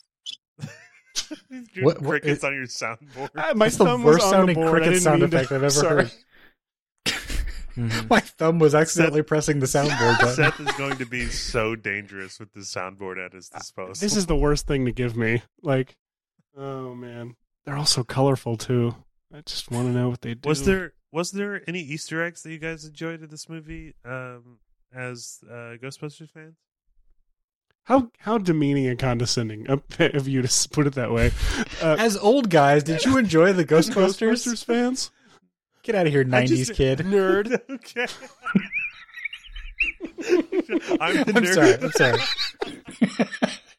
He's doing What- what- crickets on your soundboard. Ah, my That's the thumb was worst on the sounding board. I cricket didn't sound mean to- effect I've ever Sorry. heard. Mm-hmm. My thumb was accidentally pressing the soundboard button. Seth is going to be so dangerous with the soundboard at his disposal. This is the worst thing to give me. Like, oh man, they're all so colorful too. I just want to know what they do. Was there was there any Easter eggs that you guys enjoyed in this movie um, as uh, Ghostbusters fans? how how demeaning and condescending of of you to s- put it that way? Uh, As old guys, did you enjoy the Ghostbusters? Ghostbusters fans, Get out of here, I nineties just- kid. nerd. Okay. I'm the I'm nerd. sorry. I'm sorry.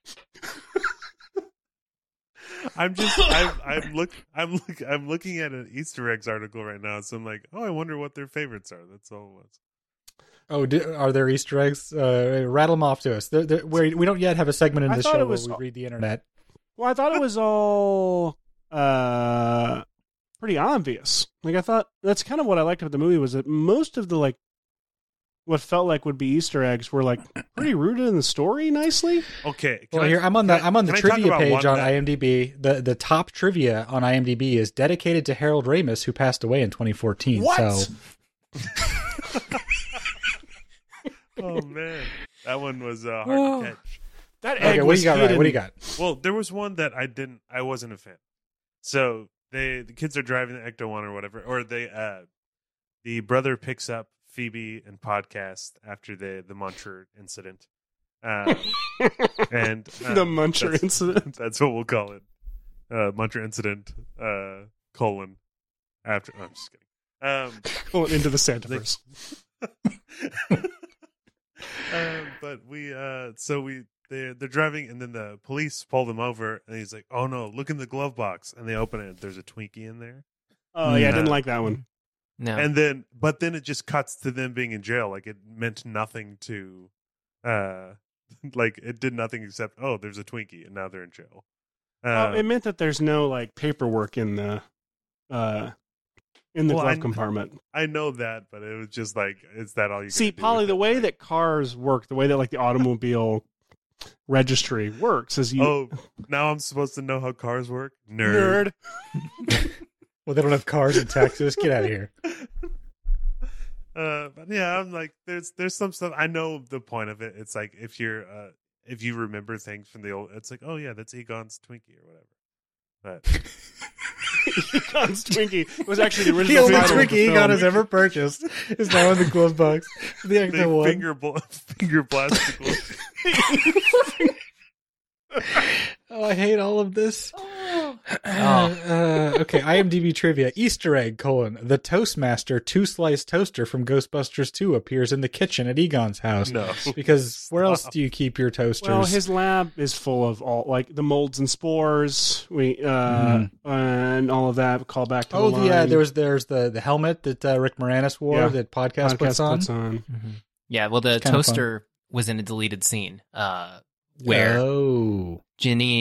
I'm just I'm I'm look I'm look I'm looking at an Easter eggs article right now, so I'm like, oh, I wonder what their favorites are. That's all it was. Oh, do, are there Easter eggs? Uh, rattle them off to us. They're, they're, we're, we don't yet have a segment in I this thought show it where was- we read the internet. Well, I thought it was all uh, pretty obvious. Like I thought that's kind of what I liked about the movie was that most of the like what felt like would be Easter eggs were like pretty rooted in the story nicely. Okay. can Well, I- here I'm on the can I- I'm on the can I talk trivia about page one on that- IMDb. The the top trivia on IMDb is dedicated to Harold Ramis, who passed away in twenty fourteen. What? So Oh man, that one was uh, hard Oh. to catch. That egg okay, what do was you got? Right? hidden. What do you got? Well, there was one that I didn't. I wasn't a fan. So they the kids are driving the Ecto One or whatever, or they uh, the brother picks up Phoebe and podcast after the the Muncher incident, um, and uh, The Muncher that's- incident. That's what we'll call it. Uh, Muncher incident. Uh, colon after. Oh, I'm just kidding. Um, Going into the Santaverse. um, but we uh so we they're they're driving and then the police pull them over and he's like, oh no, look in the glove box, and they open it, there's a Twinkie in there, Oh yeah, I didn't Uh, like that one. No, and then but then it just cuts to them being in jail, like it meant nothing to uh like it did nothing except, oh, there's a Twinkie and now they're in jail. uh, Oh, it meant that there's no like paperwork in the uh in the Well, glove I- compartment. I know that, but it was just like, is that all you See, gonna do Polly, with the it? way Like, that cars work, the way that like the automobile registry works is you oh, now I'm supposed to know how cars work, nerd. nerd. Well, they don't have cars in Texas. Get out of here. Uh, but yeah, I'm like, there's there's some stuff. I know the point of it. It's like if you're uh, if you remember things from the old, it's like, oh yeah, that's Egon's Twinkie or whatever. But Egon's Twinkie was actually the The original only title of the Twinkie Egon film. has ever purchased is now in the glove box. The they Ecto One. finger bl- finger blast the glove. Oh, I hate all of this. Oh. Uh, okay, IMDb trivia. Easter egg, colon. The Toastmaster two-slice toaster from Ghostbusters two appears in the kitchen at Egon's house. No, Because where else Stop. do you keep your toasters? Well, his lab is full of all like the molds and spores, we uh, Mhm. and all of that. Call back to oh, the the, uh, line. there was there's the, the helmet that uh, Rick Moranis wore Yeah. that podcast, podcast puts on. puts on. Mhm. Yeah, well, the It's kinda toaster was in a deleted scene uh, where Oh. Janine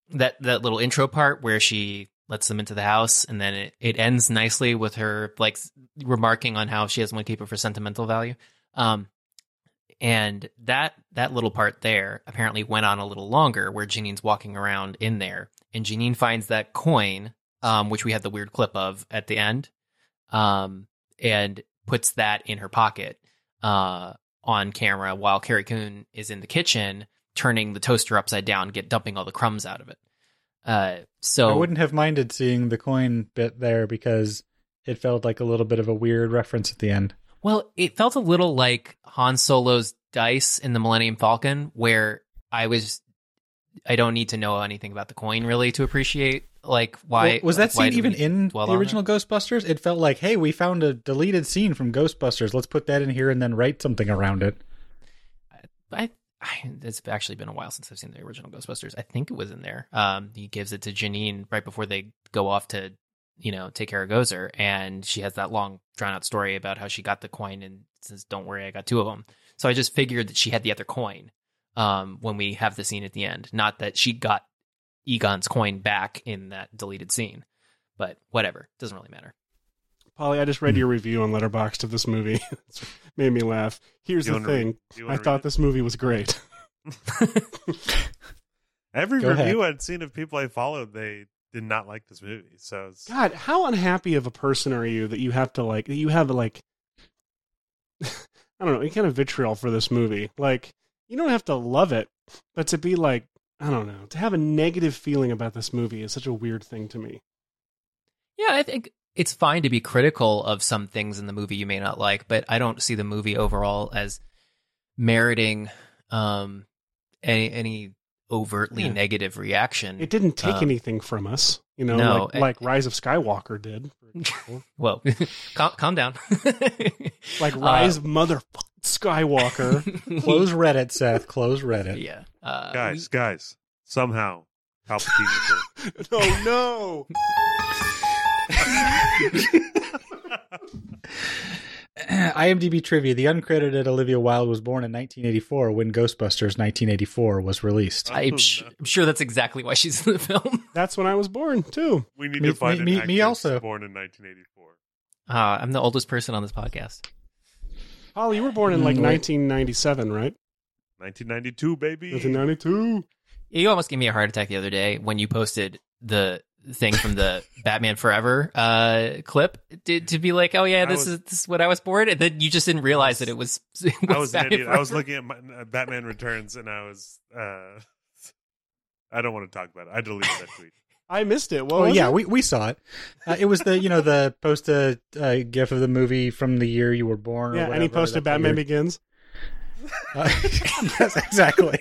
that that little intro part where she lets them into the house, and then it, it ends nicely with her like remarking on how she doesn't want to keep it for sentimental value. Um, and that that little part there apparently went on a little longer, where Janine's walking around in there, and Janine finds that coin, um, which we had the weird clip of at the end, um, and puts that in her pocket uh, on camera while Carrie Coon is in the kitchen turning the toaster upside down, get dumping all the crumbs out of it. Uh, so I wouldn't have minded seeing the coin bit there because it felt like a little bit of a weird reference at the end. Well, it felt a little like Han Solo's dice in the Millennium Falcon, where I was, I don't need to know anything about the coin really to appreciate like why. Well, was that why scene do even we in dwell the on original it? Ghostbusters? It felt like, hey, we found a deleted scene from Ghostbusters. Let's put that in here and then write something around it. I, I, it's actually been a while since I've seen the original Ghostbusters. I think it was in there. Um, he gives it to Janine right before they go off to, you know, take care of Gozer, and she has that long, drawn out story about how she got the coin and says, "Don't worry, I got two of them." So I just figured that she had the other coin um, when we have the scene at the end, not that she got Egon's coin back in that deleted scene. But whatever, doesn't really matter. Polly, I just read your review on Letterboxd of this movie. It's made me laugh. Here's You the wanna read- thing. you I wanna thought read it? this movie was great. Every Go review I'd seen of people I followed, they did not like this movie. So it's, God, how unhappy of a person are you that you have to like that you have like I don't know, any kind of vitriol for this movie. Like, you don't have to love it, but to be like, I don't know, to have a negative feeling about this movie is such a weird thing to me. Yeah, I think it's fine to be critical of some things in the movie you may not like, but I don't see the movie overall as meriting um, any any overtly Yeah. negative reaction. It didn't take Um, anything from us, you know, no, like, I- like Rise of Skywalker did. For example. Whoa, calm, calm down. Like Uh, Rise of Mother Skywalker. Close Reddit, Seth. Close Reddit. Yeah, uh, guys, guys, somehow Palpatine returned. Oh no! IMDb trivia: the uncredited Olivia Wilde was born in nineteen eighty-four when Ghostbusters nineteen eighty-four was released. I'm, Oh, sh- no. I'm sure that's exactly why she's in the film. That's when I was born too. We need Me- to find me- an me- actress me also. born in nineteen eighty-four. Uh, I'm the oldest person on this podcast. Polly, you were born in like Mm, wait. nineteen ninety-seven, right? nineteen ninety-two, baby. nineteen ninety-two. You almost gave me a heart attack the other day when you posted the thing from the Batman Forever uh, clip to, to be like, oh yeah, I this was- is this is what I was born, and then you just didn't realize that it was. It I was an Batman idiot. I was Forever. looking at my, uh, Batman Returns, and I was. Uh, I don't want to talk about it. I deleted that tweet. I missed it. What Oh was yeah, it? we we saw it. Uh, it was the you know the post a uh, gif of the movie from the year you were born. Or yeah, and he whatever. posted That's Batman weird. Begins. Uh, yes, exactly.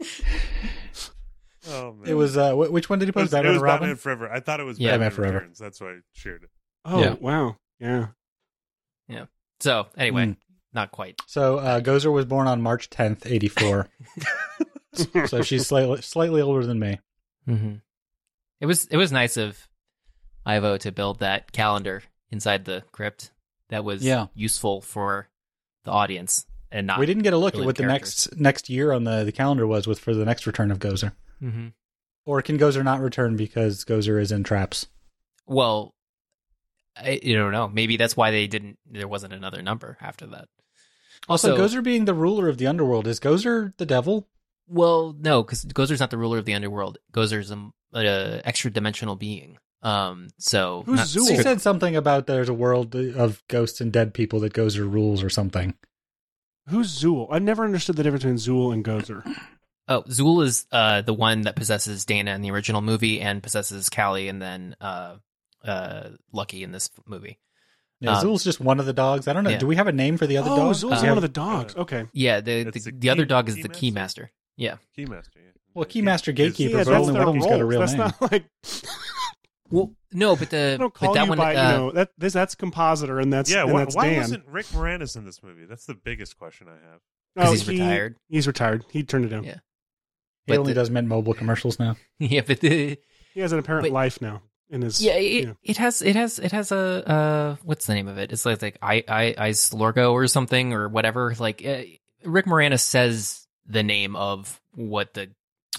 Oh man, It was uh, wh- which one did he It was, post? it Batman was and Robin. Batman Forever. I thought it was Yeah. Batman, Batman Forever. Returns. That's why I shared it. Oh Yeah. wow, yeah. So anyway, Mm. not quite. So uh, Gozer was born on March tenth, eighty-four. So she's slightly slightly older than me. Mm-hmm. It was it was nice of Ivo to build that calendar inside the crypt. That was Yeah. useful for the audience and not. We didn't get a look really at what the characters. next next year on the, the calendar was with for the next return of Gozer. Mm-hmm. Or can Gozer not return because Gozer is in traps? Well, I, I don't know. Maybe that's why they didn't. There wasn't another number after that. Also, Also, Gozer being the ruler of the underworld, is Gozer the devil? well, no, because Gozer's not the ruler of the underworld. Gozer's a, a extra dimensional being. Um, so Who's not Zool? She strict- said something about there's a world of ghosts and dead people that Gozer rules or something. Who's Zool? I never understood the difference between Zool and Gozer. Oh, Zool is uh, the one that possesses Dana in the original movie and possesses Callie and then uh, uh, Lucky in this movie. Yeah, Um, Zool's just one of the dogs. I don't know. yeah. Do we have a name for the other Oh, dog? Zool's Uh, one of the dogs. Okay. Yeah, the That's the, the the other key- dog is key the master? Keymaster. Yeah. Keymaster. Yeah. Well, Keymaster Is- Gatekeeper, Yeah, but that's only their one of them's got a roles. real That's name. not like Well, no, but the I don't but call that you one. by uh, you know that this that's compositor and that's Yeah. and Why, that's why Dan. wasn't Rick Moranis in this movie? That's the biggest question I have. 'Cause Oh, he's he- retired. He's retired. He turned it down. Yeah. He but only the- does Mint Mobile commercials now. yeah, but the He has an apparent But- life now in his. yeah, it, yeah. it has it has it has a uh what's the name of it? It's like like I I I Slorgo or something or whatever. Like uh, Rick Moranis says the name of what the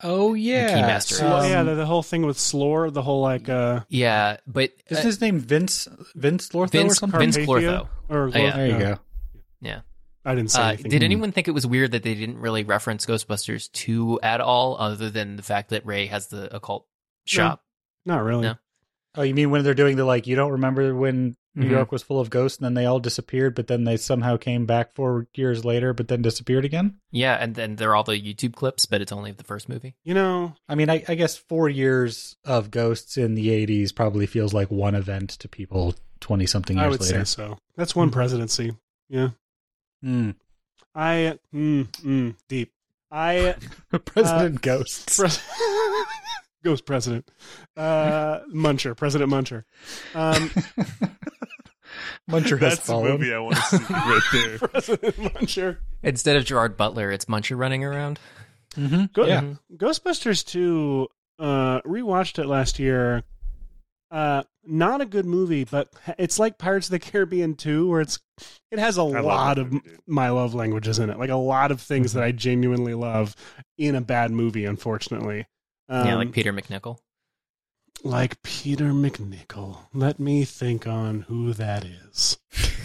Oh yeah, Keymaster. So, Um, yeah, the, the whole thing with Slore, the whole like uh, Yeah, but uh, Isn't his name Vince Vince Lortho or Vince something? Vince Carpathia? Clortho. or Oh, yeah. There you go. Yeah. I didn't say Uh, anything. did anyone think it was weird that they didn't really reference Ghostbusters two at all, other than the fact that Ray has the occult shop? Not really. No. Oh, you mean when they're doing the like? You don't remember when New Mhm. York was full of ghosts and then they all disappeared, but then they somehow came back four years later, but then disappeared again? Yeah, and then they're all the YouTube clips, but it's only the first movie. You know, I mean, I, I guess four years of ghosts in the eighties probably feels like one event to people twenty something years I would later. say so. That's one presidency. Yeah. Mm. I mm, mm, deep. I President Uh, Ghosts. pres- Ghost president. Uh, Muncher, President Muncher. Um, Muncher has That's the fallen. movie I want to see right there. President Muncher. Instead of Gerard Butler, it's Muncher running around. Mm-hmm. Go- Yeah. Ghostbusters two, uh, rewatched it last year. Uh, not a good movie, but it's like Pirates of the Caribbean two, where it's it has a love that lot of movie, dude. my love languages in it, like a lot of things Mm-hmm. that I genuinely love in a bad movie. Unfortunately, um, yeah, like Peter McNichol. like Peter McNichol. Let me think on who that is.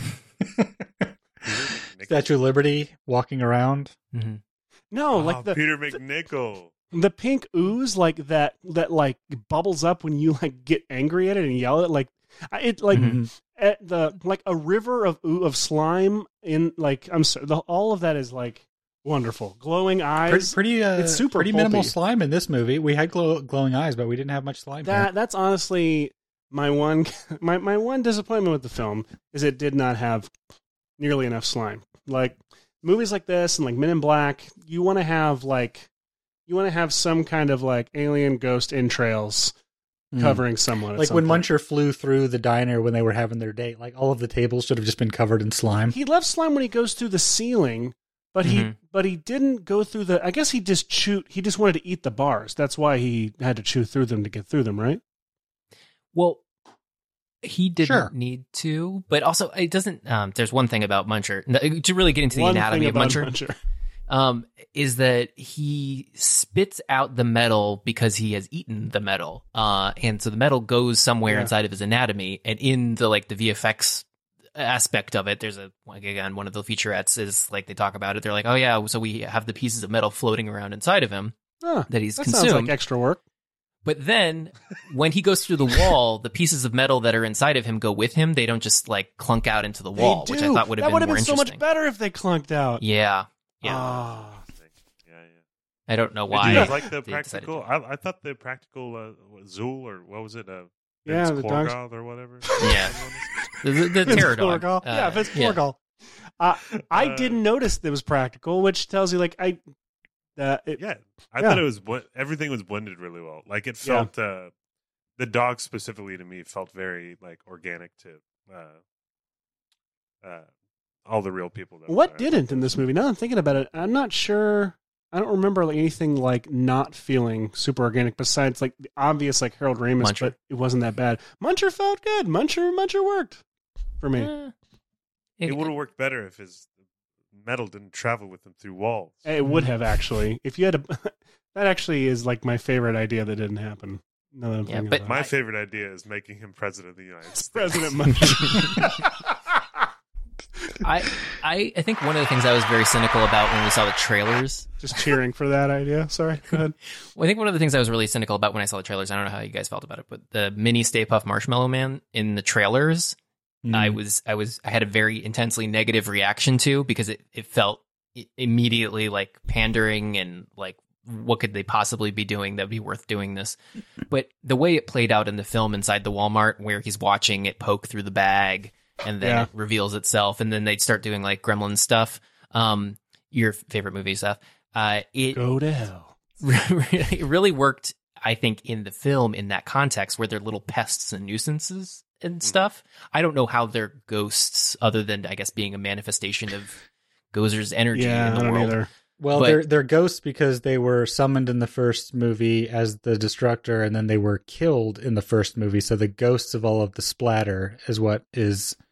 Statue of Liberty walking around. Mm-hmm. No, Oh, like the Peter McNichol. the pink ooze, like that that like bubbles up when you like get angry at it and yell at it. Like it like Mhm. at the like a river of oo- of slime in like I'm sorry, the, all of that is like wonderful, glowing Pretty, eyes. pretty, uh, it's super pretty minimal pulpy. slime in this movie. We had glow, glowing eyes, but we didn't have much slime that here. that's honestly my one my my one disappointment with the film is it did not have nearly enough slime. Like movies like this and like Men in Black, you want to have like you want to have some kind of like alien ghost entrails Mm. covering someone. at Like some when point. Muncher flew through the diner when they were having their date, like all of the tables should have just been covered in slime. He left slime when he goes through the ceiling, but he Mhm. but he didn't go through the. I guess he just chewed. He just wanted to eat the bars. That's why he had to chew through them to get through them, right? Well, he didn't Sure. need to, but also it doesn't. Um, there's one thing about Muncher no, to really get into the One anatomy thing of about Muncher, Muncher. um, is that he spits out the metal because he has eaten the metal, uh, and so the metal goes somewhere Yeah. inside of his anatomy, and in the like the V F X aspect of it, there's a like again one of the featurettes is like they talk about it. They're like, oh yeah, so we have the pieces of metal floating around inside of him Huh, that he's that consumed. sounds like extra work. But then when he goes through the wall, the pieces of metal that are inside of him go with him. They don't just like clunk out into the wall, They which do. I thought would have that been would have more been so interesting. much better if they clunked out. Yeah. Yeah. Ah. Yeah, yeah. I don't know Did why. you guys like the they decided practical? to- I, I thought the practical uh, what, Zool or what was it? Uh, Yeah, Vince the dogs- Clorgal or whatever. Yeah. The, the, the Vince terror dog. Clorgal. Uh, yeah, Vince yeah. Clorgal. Uh, I Uh, didn't notice it was practical, which tells you like I. Uh, it, Yeah, I Yeah. thought it was bl- everything was blended really well. Like it Yeah. felt uh, the dog specifically to me felt very like organic to uh, uh, all the real people. That What were- didn't in this movie? Now that I'm thinking about it, I'm not sure. I don't remember like anything like not feeling super organic besides like the obvious like Harold Ramis, Muncher. but it wasn't that bad. Muncher felt good. Muncher, Muncher worked for me. Eh, It it- would have worked better if his metal didn't travel with him through walls. It would have actually. If you had a, that actually is like my favorite idea that didn't happen. Now that I'm Yeah, thinking but about My it. favorite idea is making him president of the United States. President Muncher. I, I I think one of the things I was very cynical about when we saw the trailers. Just cheering for that idea. Sorry, go ahead. Well, I think one of the things I was really cynical about when I saw the trailers. I don't know how you guys felt about it, but the mini Stay Puft Marshmallow Man in the trailers. Mm. I was I was I had a very intensely negative reaction to because it, it felt i- immediately like pandering and like what could they possibly be doing that'd be worth doing this. But the way it played out in the film inside the Walmart where he's watching it poke through the bag and then Yeah. it reveals itself and then they'd start doing like gremlin stuff. Um your favorite movie stuff. Uh it Go to hell. it really worked, I think, in the film in that context where they're little pests and nuisances and stuff. I don't know how they're ghosts other than, I guess, being a manifestation of Gozer's energy Yeah, in I the don't world. either. Well, But- they're they're ghosts because they were summoned in the first movie as the Destructor, and then they were killed in the first movie. So the ghosts of all of the splatter is what is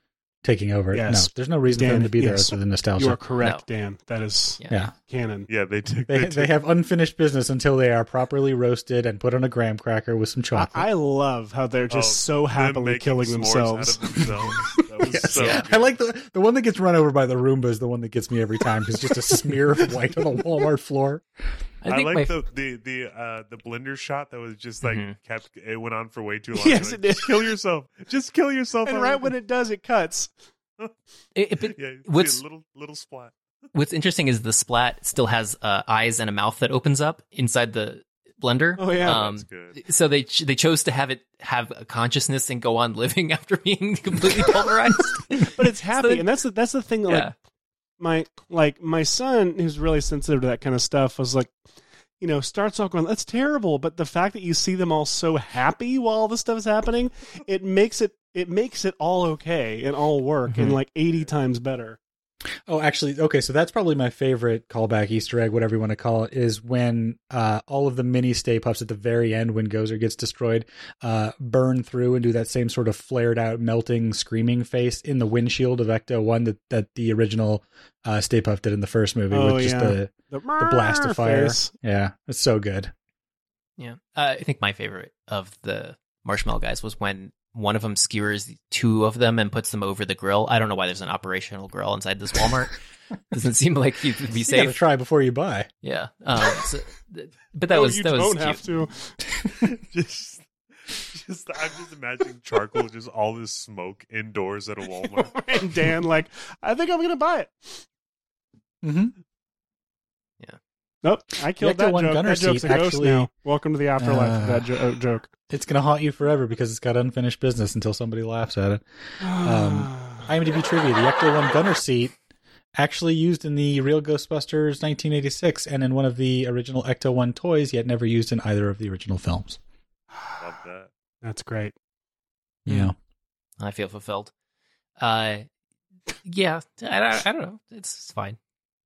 taking over. Yes. No, there's no reason Dan, for them to be there yes. other than nostalgia. You are correct, No. Dan. That is Yeah. yeah. canon. Yeah, they took. They, They, they took have unfinished business until they are properly roasted and put on a graham cracker with some I, chocolate. I love how they're just Oh, so them happily making killing s'mores themselves. out of themselves. That was Yes. so Yeah. good. I like the the one that gets run over by the Roomba is the one that gets me every time because just a smear of white on the Walmart floor. I I, think like my the the the uh the blender shot that was just like Mhm. kept it went on for way too long. Yes, Like, it did. just kill yourself. Just kill yourself. And right when it does, it cuts. it, it, but yeah, you what's- see a little little splat. what's interesting is the splat still has uh, eyes and a mouth that opens up inside the blender. Oh, yeah. Um, That's good. so they ch- they chose to have it have a consciousness and go on living after being completely pulverized. But it's happy, So- and that's the, that's the thing that yeah. like my like my son, who's really sensitive to that kind of stuff, was like, you know, starts off going, "That's terrible," but the fact that you see them all so happy while all this stuff is happening, it makes it it makes it all okay and all work Mhm. and like eighty times better. Oh, actually, okay, so that's probably my favorite callback Easter egg, whatever you want to call it, is when uh, all of the mini Stay Puffs at the very end, when Gozer gets destroyed, uh, burn through and do that same sort of flared out, melting, screaming face in the windshield of Ecto one that, that the original uh, Stay Puff did in the first movie Oh, with just yeah. the, The, the blast of fire. face. Yeah, it's so good. Yeah, uh, I think my favorite of the marshmallow guys was when one of them skewers two of them and puts them over the grill. I don't know why there's an operational grill inside this Walmart. Doesn't seem like you'd be You gotta safe. try before you buy. Yeah, um, so, th- but that No, was you that was don't cute. have to. just, just I'm just imagining charcoal, just all this smoke indoors at a Walmart. And Dan, like, I think I'm gonna buy it. Mm-hmm. Nope, I killed Ecto that one joke. gunner That joke's a seat ghost actually- now. Welcome to the afterlife of Uh, that jo- uh, joke. It's going to haunt you forever because it's got unfinished business until somebody laughs at it. Um, IMDb trivia: the Ecto one gunner seat actually used in the real Ghostbusters nineteen eighty-six and in one of the original Ecto one toys, yet never used in either of the original films. Love that. That's great. Yeah. I feel fulfilled. Uh, yeah, I, I, I don't know. It's, it's fine.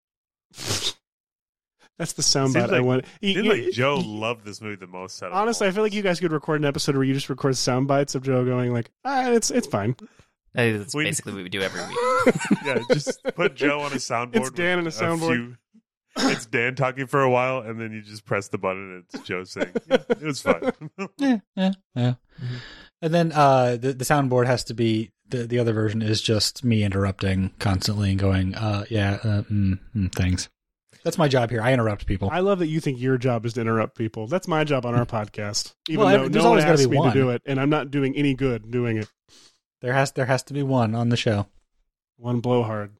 That's the soundbite Seems I like- want. You- Seems you- like Joe you- loved this movie the most. Out of Honestly, all I feel like you guys could record an episode where you just record sound bites of Joe going like, ah, it's it's fine. That's We- basically what we do every week. Yeah, just put Joe on a soundboard. It's Dan on a with soundboard. few- it's Dan talking for a while, and then you just press the button, and it's Joe saying, yeah, "It was fine." Yeah, yeah, yeah. Mhm. And then uh, the the soundboard has to be the the other version is just me interrupting constantly and going, uh, yeah, uh, mm, mm, thanks. That's my job here. I interrupt people. I love that you think your job is to interrupt people. That's my job on our podcast. Even Well, though there's no one always gotta asked be me one. to do it, and I'm not doing any good doing it. There has there has to be one on the show. One blowhard.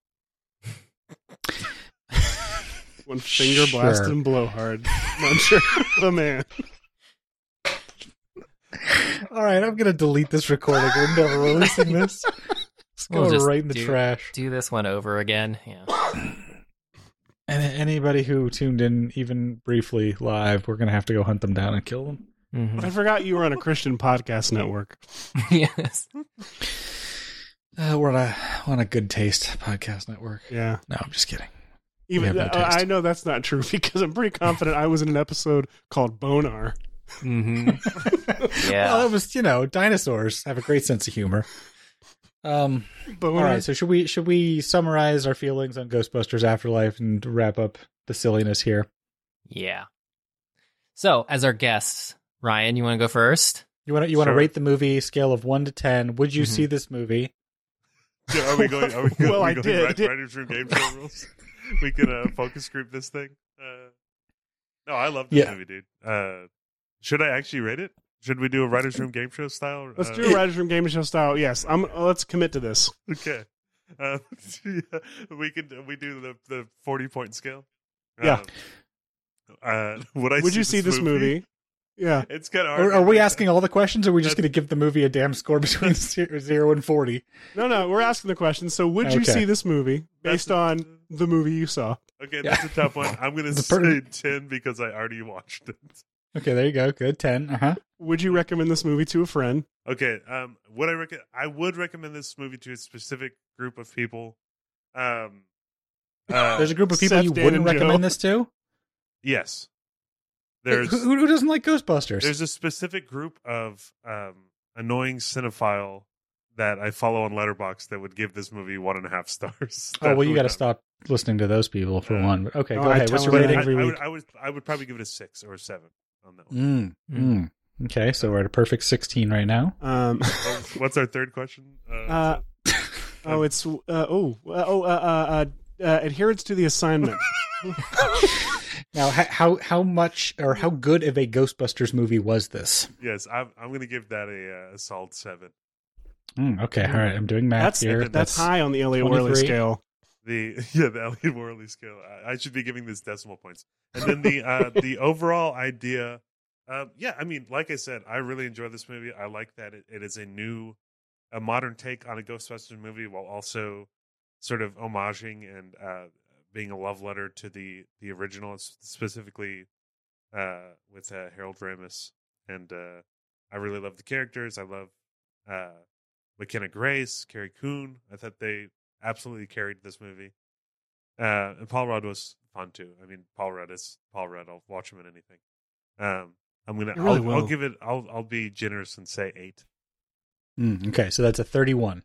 One finger Sure. blast and blowhard. I'm sure the man. All right, I'm gonna delete this recording. We're never releasing this. It's We'll going just right in the do- trash. Do this one over again. Yeah. And anybody who tuned in even briefly live, we're gonna have to go hunt them down and kill them. Mhm. I forgot you were on a Christian podcast network. yes. Uh, we're on a we're on a Good Taste podcast network. Yeah. No, I'm just kidding. Even We have no uh, taste. I know that's not true because I'm pretty confident I was in an episode called Bonar. hmm Yeah. Well, it was you know dinosaurs have a great sense of humor. Um. Bonar. All right. So should we should we summarize our feelings on Ghostbusters Afterlife and wrap up the silliness here? Yeah. So, as our guests, Ryan, you want to go first? You want to you want to Sure. rate the movie scale of one to ten? Would you Mhm. see this movie? Yeah, are we going? Are we going? Well, are we I going did. Right, writers room game show rules. We can uh, focus group this thing. Uh, no, I love this Yeah. movie, dude. Uh, should I actually rate it? Should we do a writers room game show style? Let's Uh, do a Writers Room Game Show style. Yes, I'm. Let's commit to this. Okay. Uh, yeah, we can. We do the the forty point scale. Yeah. Um, uh, would I? Would you see this movie? Yeah. It's kind of. Or are we asking all the questions, or are we just going to give the movie a damn score between zero zero and forty? No, no, we're asking the question. So, would you Okay. see this movie based That's- on the movie you saw? Okay, Yeah. that's a tough one. I'm gonna The say per- ten because I already watched it. Okay, there you go. Good ten. Uh huh. Would you recommend this movie to a friend? Okay, um, would I rec- I would recommend this movie to a specific group of people. Um, uh, There's a group of people Seth, you Dan, wouldn't and Joe. recommend this to. yes. Who, There's who who doesn't like Ghostbusters? there's a specific group of um, annoying cinephile that I follow on Letterboxd that would give this movie one and a half stars. Oh, well, you got to to stop listening to those people for Uh, one. But okay, no, go I ahead. What's tell your them rating? I, every I week. would, I would I would probably give it a six or a seven on that one. Mm, mm. Okay, so we're at a perfect sixteen right now. Um, What's our third question? Uh, uh, oh, it's uh, oh uh, oh uh, uh, uh, adherence to the assignment. Now, h- how how much or how good of a Ghostbusters movie was this? yes, I'm I'm going to give that a, uh, a solid seven. Mm, okay, all right. I'm doing math That's here. that's high on the Elliot Worley twenty-three. scale. The yeah, the Elliot Worley scale. I, I should be giving this decimal points. And then the uh, the overall idea. Uh, yeah, I mean, like I said, I really enjoy this movie. I like that it, it is a new, a modern take on a Ghostbusters movie, while also sort of homaging and uh, being a love letter to the the original, specifically uh, with uh, Harold Ramis. And uh, I really love the characters. I love uh, McKenna Grace, Carrie Coon. I thought they absolutely carried this movie. Uh, and Paul Rudd was fun too. I mean, Paul Rudd is Paul Rudd. I'll watch him in anything. Um, I'm gonna. You really I'll, I'll will. give it. I'll. I'll be generous and say eight. Mm, okay, so that's a thirty-one.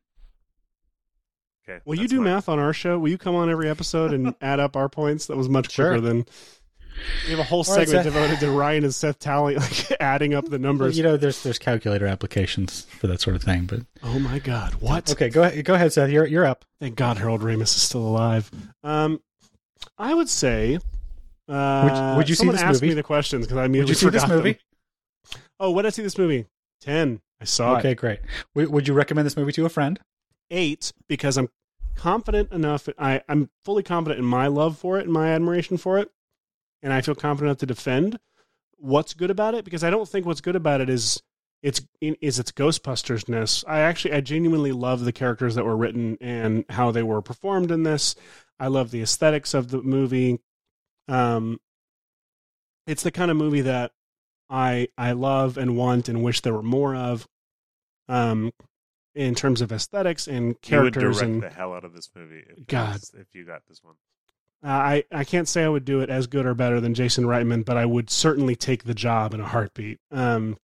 Okay. Will you that's do mine. math on our show? Will you come on every episode and add up our points? That was much Sure. quicker than. We have a whole All right, segment Seth. devoted to Ryan and Seth Talley, like adding up the Well, numbers. you know, there's there's calculator applications for that sort of thing. But Oh my God! What? okay, go ahead. Go ahead, Seth. You're you're up. Thank God Harold Ramis is still alive. Um, I would say. Uh, Would- would you see someone this asked movie? me the questions because I Would immediately you see this forgot movie? them. Oh, what did I see this movie? Ten. I saw Okay, it. great. W- would you recommend this movie to a friend? Eight because I'm confident enough. I I'm fully confident in my love for it and my admiration for it, and I feel confident enough to defend what's good about it because I don't think what's good about it is it's is its Ghostbusters-ness. I actually I genuinely love the characters that were written and how they were performed in this. I love the aesthetics of the movie. Um, it's the kind of movie that I I love and want and wish there were more of. Um, in terms of aesthetics and You would characters direct and the hell out of this movie. If it God. was- if you got this one. Uh, I, I can't say I would do it as good or better than Jason Reitman, but I would certainly take the job in a heartbeat. Um,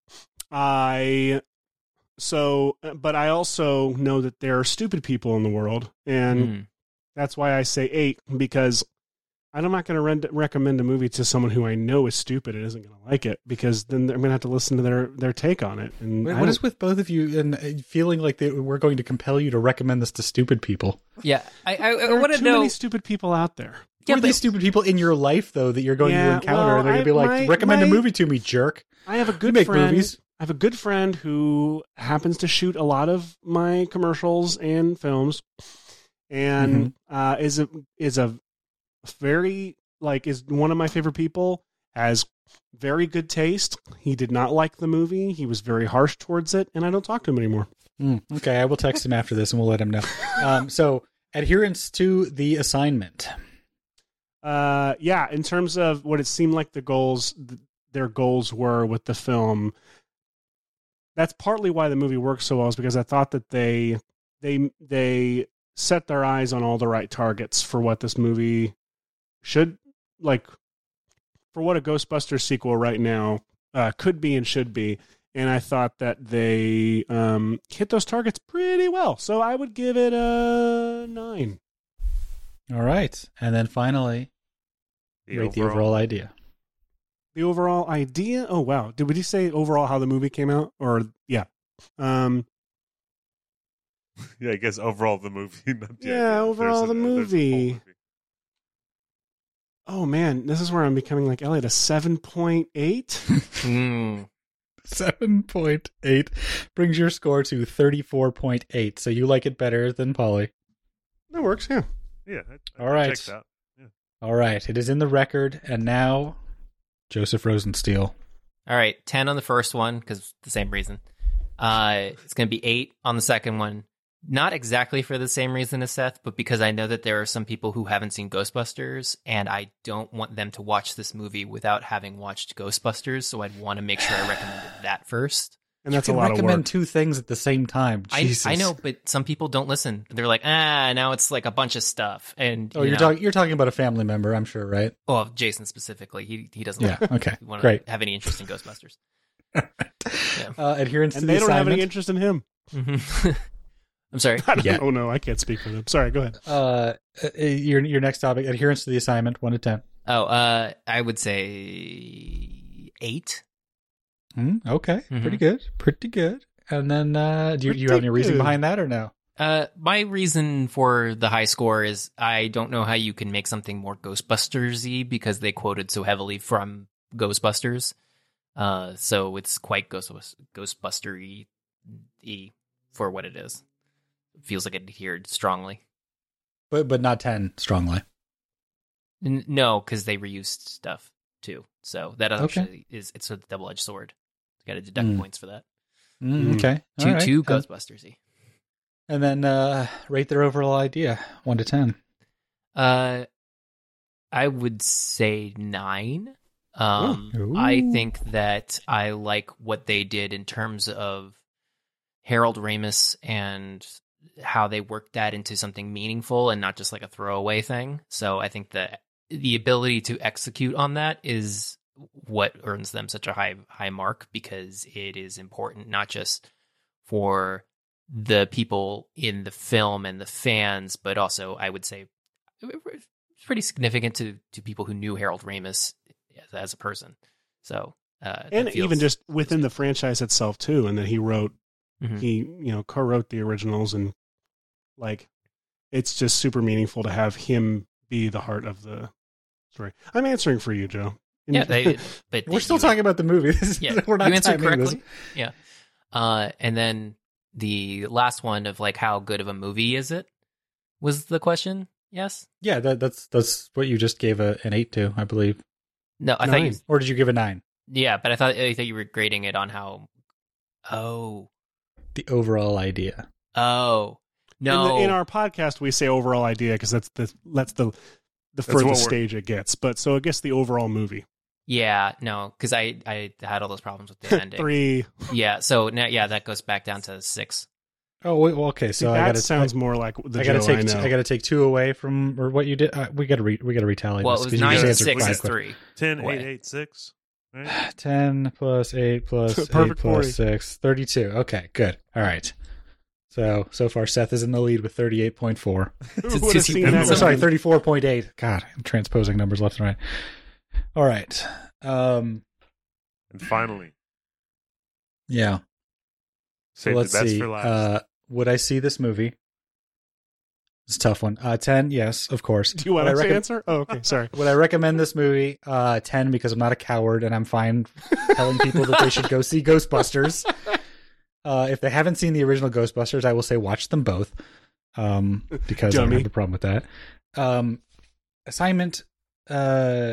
I so, but I also know that there are stupid people in the world, and Mm. that's why I say eight because I'm not going to re- recommend a movie to someone who I know is stupid and isn't going to like it because then I'm going to have to listen to their their take on it. And Wait, I what don't- is with both of you and uh, feeling like they, we're going to compel you to recommend this to stupid people? Yeah, I, I, I there are want to too know. many stupid people out there. Yeah, Who are but- these stupid people in your life, though, that you're going Yeah, to encounter? well, and they're going to be I- like, my- recommend my- a movie to me, jerk. I have a You good make friend. movies. I have a good friend who happens to shoot a lot of my commercials and films, and Mm-hmm. uh, is a is a very like is one of my favorite people. Has very good taste. He did not like the movie. He was very harsh towards it, and I don't talk to him anymore. Mm, okay, I will text him after this and we'll let him know. Um, so, adherence to the assignment. Uh, yeah, in terms of what it seemed like the goals, th- their goals were with the film. That's partly why the movie works so well, is because I thought that they they they set their eyes on all the right targets for what this movie should like, for what a Ghostbusters sequel right now uh, could be and should be. And I thought that they um, hit those targets pretty well. So I would give it a nine. All right. And then finally, The rate the overall idea. The overall idea. Oh wow! Did would you say overall how the movie came out? Or yeah, um, Yeah, I guess overall the movie. Not the Yeah, idea. overall There's the a- there's a full movie. oh man, this is where I'm becoming like Elliot. A seven point eight. Mm. seven point eight brings your score to thirty-four point eight. So you like it better than Polly. That works. Yeah. Yeah. I, I All right. Checks out. All right. It is in the record. And now, Joseph Rosensteel. All right, ten on the first one because the same reason. Uh, it's going to be eight on the second one. Not exactly for the same reason as Seth, but because I know that there are some people who haven't seen Ghostbusters, and I don't want them to watch this movie without having watched Ghostbusters. So I'd want to make sure I recommended that first. And that's you a can lot recommend of work. two things at the same time. I, Jesus. I know, but some people don't listen. They're like, ah, now it's like a bunch of stuff. And Oh, you you're know, talking. You're talking about a family member, I'm sure, right? well, Jason specifically, he he doesn't Yeah. Okay. want Great. to have any interest in Ghostbusters. Uh, adherence to And the they don't have assignment. any interest in him. Mhm. I'm sorry. I don't Yeah. oh no, I can't speak for them. Sorry, go ahead. Uh, uh, your your next topic: adherence to the assignment, one to ten. Oh, uh, I would say eight. Mm, okay, Mhm. pretty good, pretty good. And then, uh, do you, do you have Pretty any reason good. behind that or no? Uh, my reason for the high score is I don't know how you can make something more Ghostbusters-y because they quoted so heavily from Ghostbusters. Uh, so it's quite Ghost Ghostbuster-y for what it is. It feels like it adhered strongly. But but not ten strongly. N- no, because they reused stuff too. So that Okay. actually is it's a double-edged sword. You got to deduct Mm. points for that. Mm, okay, Too all right. too And- Ghostbusters-y. And then uh, rate their overall idea, one to ten. Uh, I would say nine. Um, Ooh. I think that I like what they did in terms of Harold Ramis and how they worked that into something meaningful and not just like a throwaway thing. So I think that the ability to execute on that is what earns them such a high high mark, because it is important not just for the people in the film and the fans, but also I would say it's pretty significant to to people who knew Harold Ramis as, as a person. So uh, that And feels- even just within the franchise itself too, and that he wrote, Mhm. he you know co-wrote the originals, and like it's just super meaningful to have him be the heart of the story. I'm answering for you, Joe. And yeah, they, but We're still you- talking about the movie. This is- Yeah, we're not you answered timing this. correctly. Yeah, uh, and then the last one of like how good of a movie is it was the question. Yes. Yeah, that, that's that's what you just gave a, an eight to, I believe. No, I thought you. Nine. Or did you give a nine? Yeah, but I thought I thought you were grading it on how. Oh. The overall idea. Oh. In, No. the, in our podcast, we say overall idea because that's the that's the the what we're- furthest stage it gets. But so I guess the overall movie Yeah. No, because I I had all those problems with the ending. three. Yeah. So now, yeah, that goes back down to six. Oh, wait, well, okay. See, So I that got to sounds more like the I got to Joe I take know. I got to take two away from or what you did. Uh, we got to re, we got to retally. Well, this, it was 'cause you nine just to answered six five is quick. three. ten, Way. eight, eight, six. Right? ten plus eight plus eight Perfect plus forty. six, thirty-two. Okay, good. All right. So so far Seth is in the lead with thirty-eight point four. Who It's- would have it's- seen it's- that? Oh, Something- sorry, coming? thirty-four point eight. God, I'm transposing numbers left and right. All right. Um And finally, yeah. So save the let's best see. for last. Uh would I see this movie? It's a tough one. Uh ten, yes, of course. Do you want Would I to recom- answer? Oh, okay. Sorry. Would I recommend this movie? Uh, ten because I'm not a coward and I'm fine telling people that they should go see Ghostbusters. Uh, if they haven't seen the original Ghostbusters, I will say watch them both. Um, because I don't Dummy. have a problem with that. Um, assignment. Uh,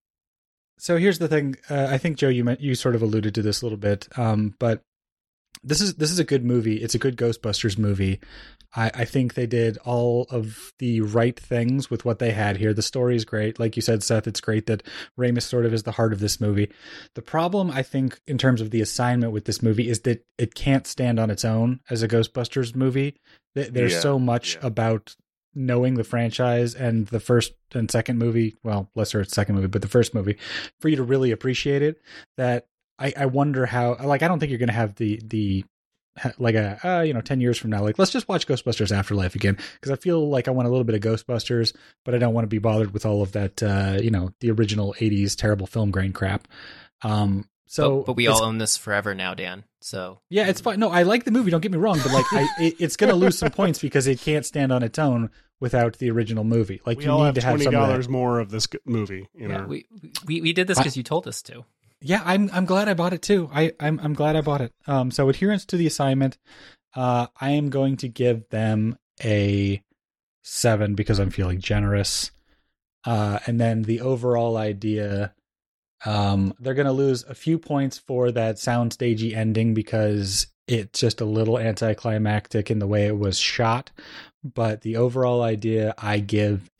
so here's the thing. Uh, I think Joe, you meant, you sort of alluded to this a little bit. Um, but this is this is a good movie. It's a good Ghostbusters movie. I, I think they did all of the right things with what they had here. The story is great. Like you said, Seth, it's great that Ramis sort of is the heart of this movie. The problem, I think, in terms of the assignment with this movie is that it can't stand on its own as a Ghostbusters movie. Th- There's Yeah, so much yeah. about knowing the franchise and the first and second movie, well, lesser second movie, but the first movie, for you to really appreciate it, that I, I wonder how, like, I don't think you're going to have the, the, ha- like a, uh, you know, ten years from now, like, let's just watch Ghostbusters Afterlife again. Cause I feel like I want a little bit of Ghostbusters, but I don't want to be bothered with all of that, uh, you know, the original eighties terrible film grain crap. Um, so, but, but we it's- all own this forever now, Dan. So yeah, it's fine. No, I like the movie. Don't get me wrong, but like, I, it, it's going to lose some points because it can't stand on its own without the original movie. Like, We you all need have to have twenty some of that. dollars more of this g- movie. In yeah, our, we, we we did this because you told us to. Yeah, I'm I'm glad I bought it too. I I'm I'm glad I bought it. Um, so adherence to the assignment, uh, I am going to give them a seven because I'm feeling generous. Uh, and then the overall idea, um, they're going to lose a few points for that soundstagey ending because it's just a little anticlimactic in the way it was shot. But the overall idea, I give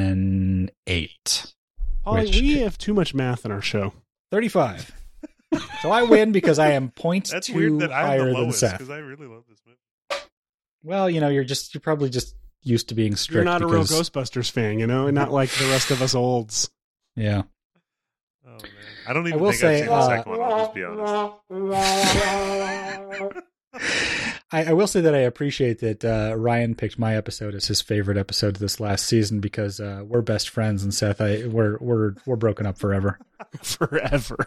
an eight. Ollie, Rich. we have too much math in our show. thirty-five. So I win because I am point That's two weird that I'm higher the than lowest Seth. because I really love this movie. Well, you know, you're just you're probably just used to being strict. You're not a real because, Ghostbusters fan, you know, and not like the rest of us olds. Yeah. Oh man, I don't I even will think say, I've seen the uh, second one. I'll just be honest. I, I will say that I appreciate that uh, Ryan picked my episode as his favorite episode of this last season because uh, we're best friends, and Seth, I we're we're we're broken up forever. Forever.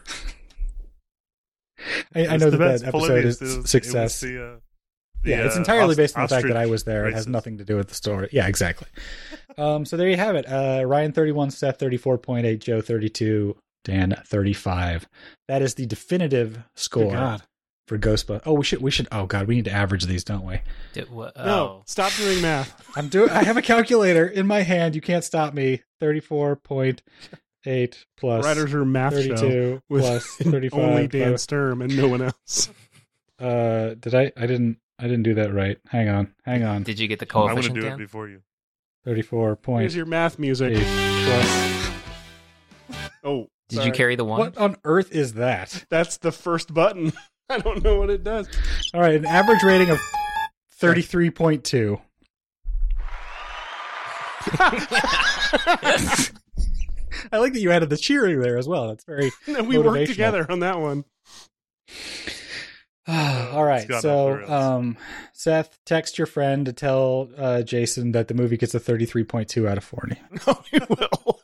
I, I know that that episode is a success. The, uh, the, yeah, it's entirely uh, based on the fact that I was there. Races. It has nothing to do with the story. Yeah, exactly. um, so there you have it. Uh, Ryan thirty-one, Seth thirty-four point eight, Joe thirty-two, Dan thirty-five. That is the definitive score for Ghostbusters. Oh, we should we should. Oh God, we need to average these, don't we? Did, what, oh. No, stop doing math. I'm doing. I have a calculator in my hand. You can't stop me. thirty-four point eight plus Writers Room Math thirty-two Show with plus thirty-five. Only Dan Sturm and no one else. Uh, did I? I didn't. I didn't do that right. Hang on. Hang on. Did you get the I'm coefficient? going to do Dan? it before you. thirty-four point. Here's your math music. Plus. Oh, did sorry. you carry the one? What on earth is that? That's the first button. I don't know what it does. All right, an average rating of thirty-three point two. I like that you added the cheering there as well. That's very no, we worked together on that one. All right, so um, Seth, text your friend to tell uh, Jason that the movie gets a thirty-three point two out of forty. No, he will.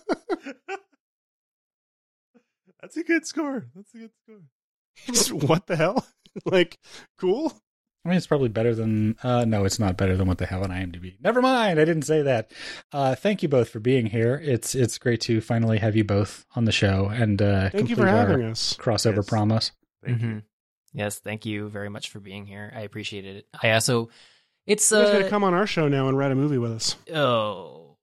That's a good score. That's a good score. Just, what the hell? Like, cool? I mean, it's probably better than... Uh, no, it's not better than what the hell on IMDb. Never mind, I didn't say that. Uh, thank you both for being here. It's it's great to finally have you both on the show and uh, thank you complete for having our us. crossover Yes. promise. Thank mm-hmm. you. Yes, thank you very much for being here. I appreciate it. I also... It's... You guys Uh, got to come on our show now and write a movie with us. oh...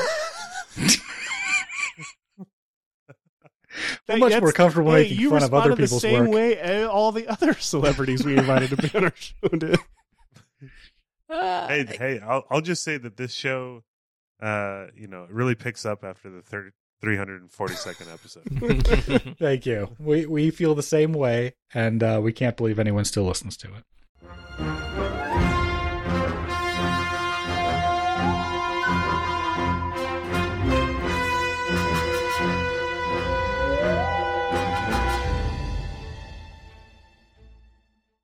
I'm much more comfortable hey, making fun of other people's the same work. way as all the other celebrities we invited to be on our show did. Uh, Hey, hey, I'll I'll just say that this show, uh, you know, it really picks up after the thirty, three hundred forty-second episode. Thank you. We we feel the same way, and uh, we can't believe anyone still listens to it.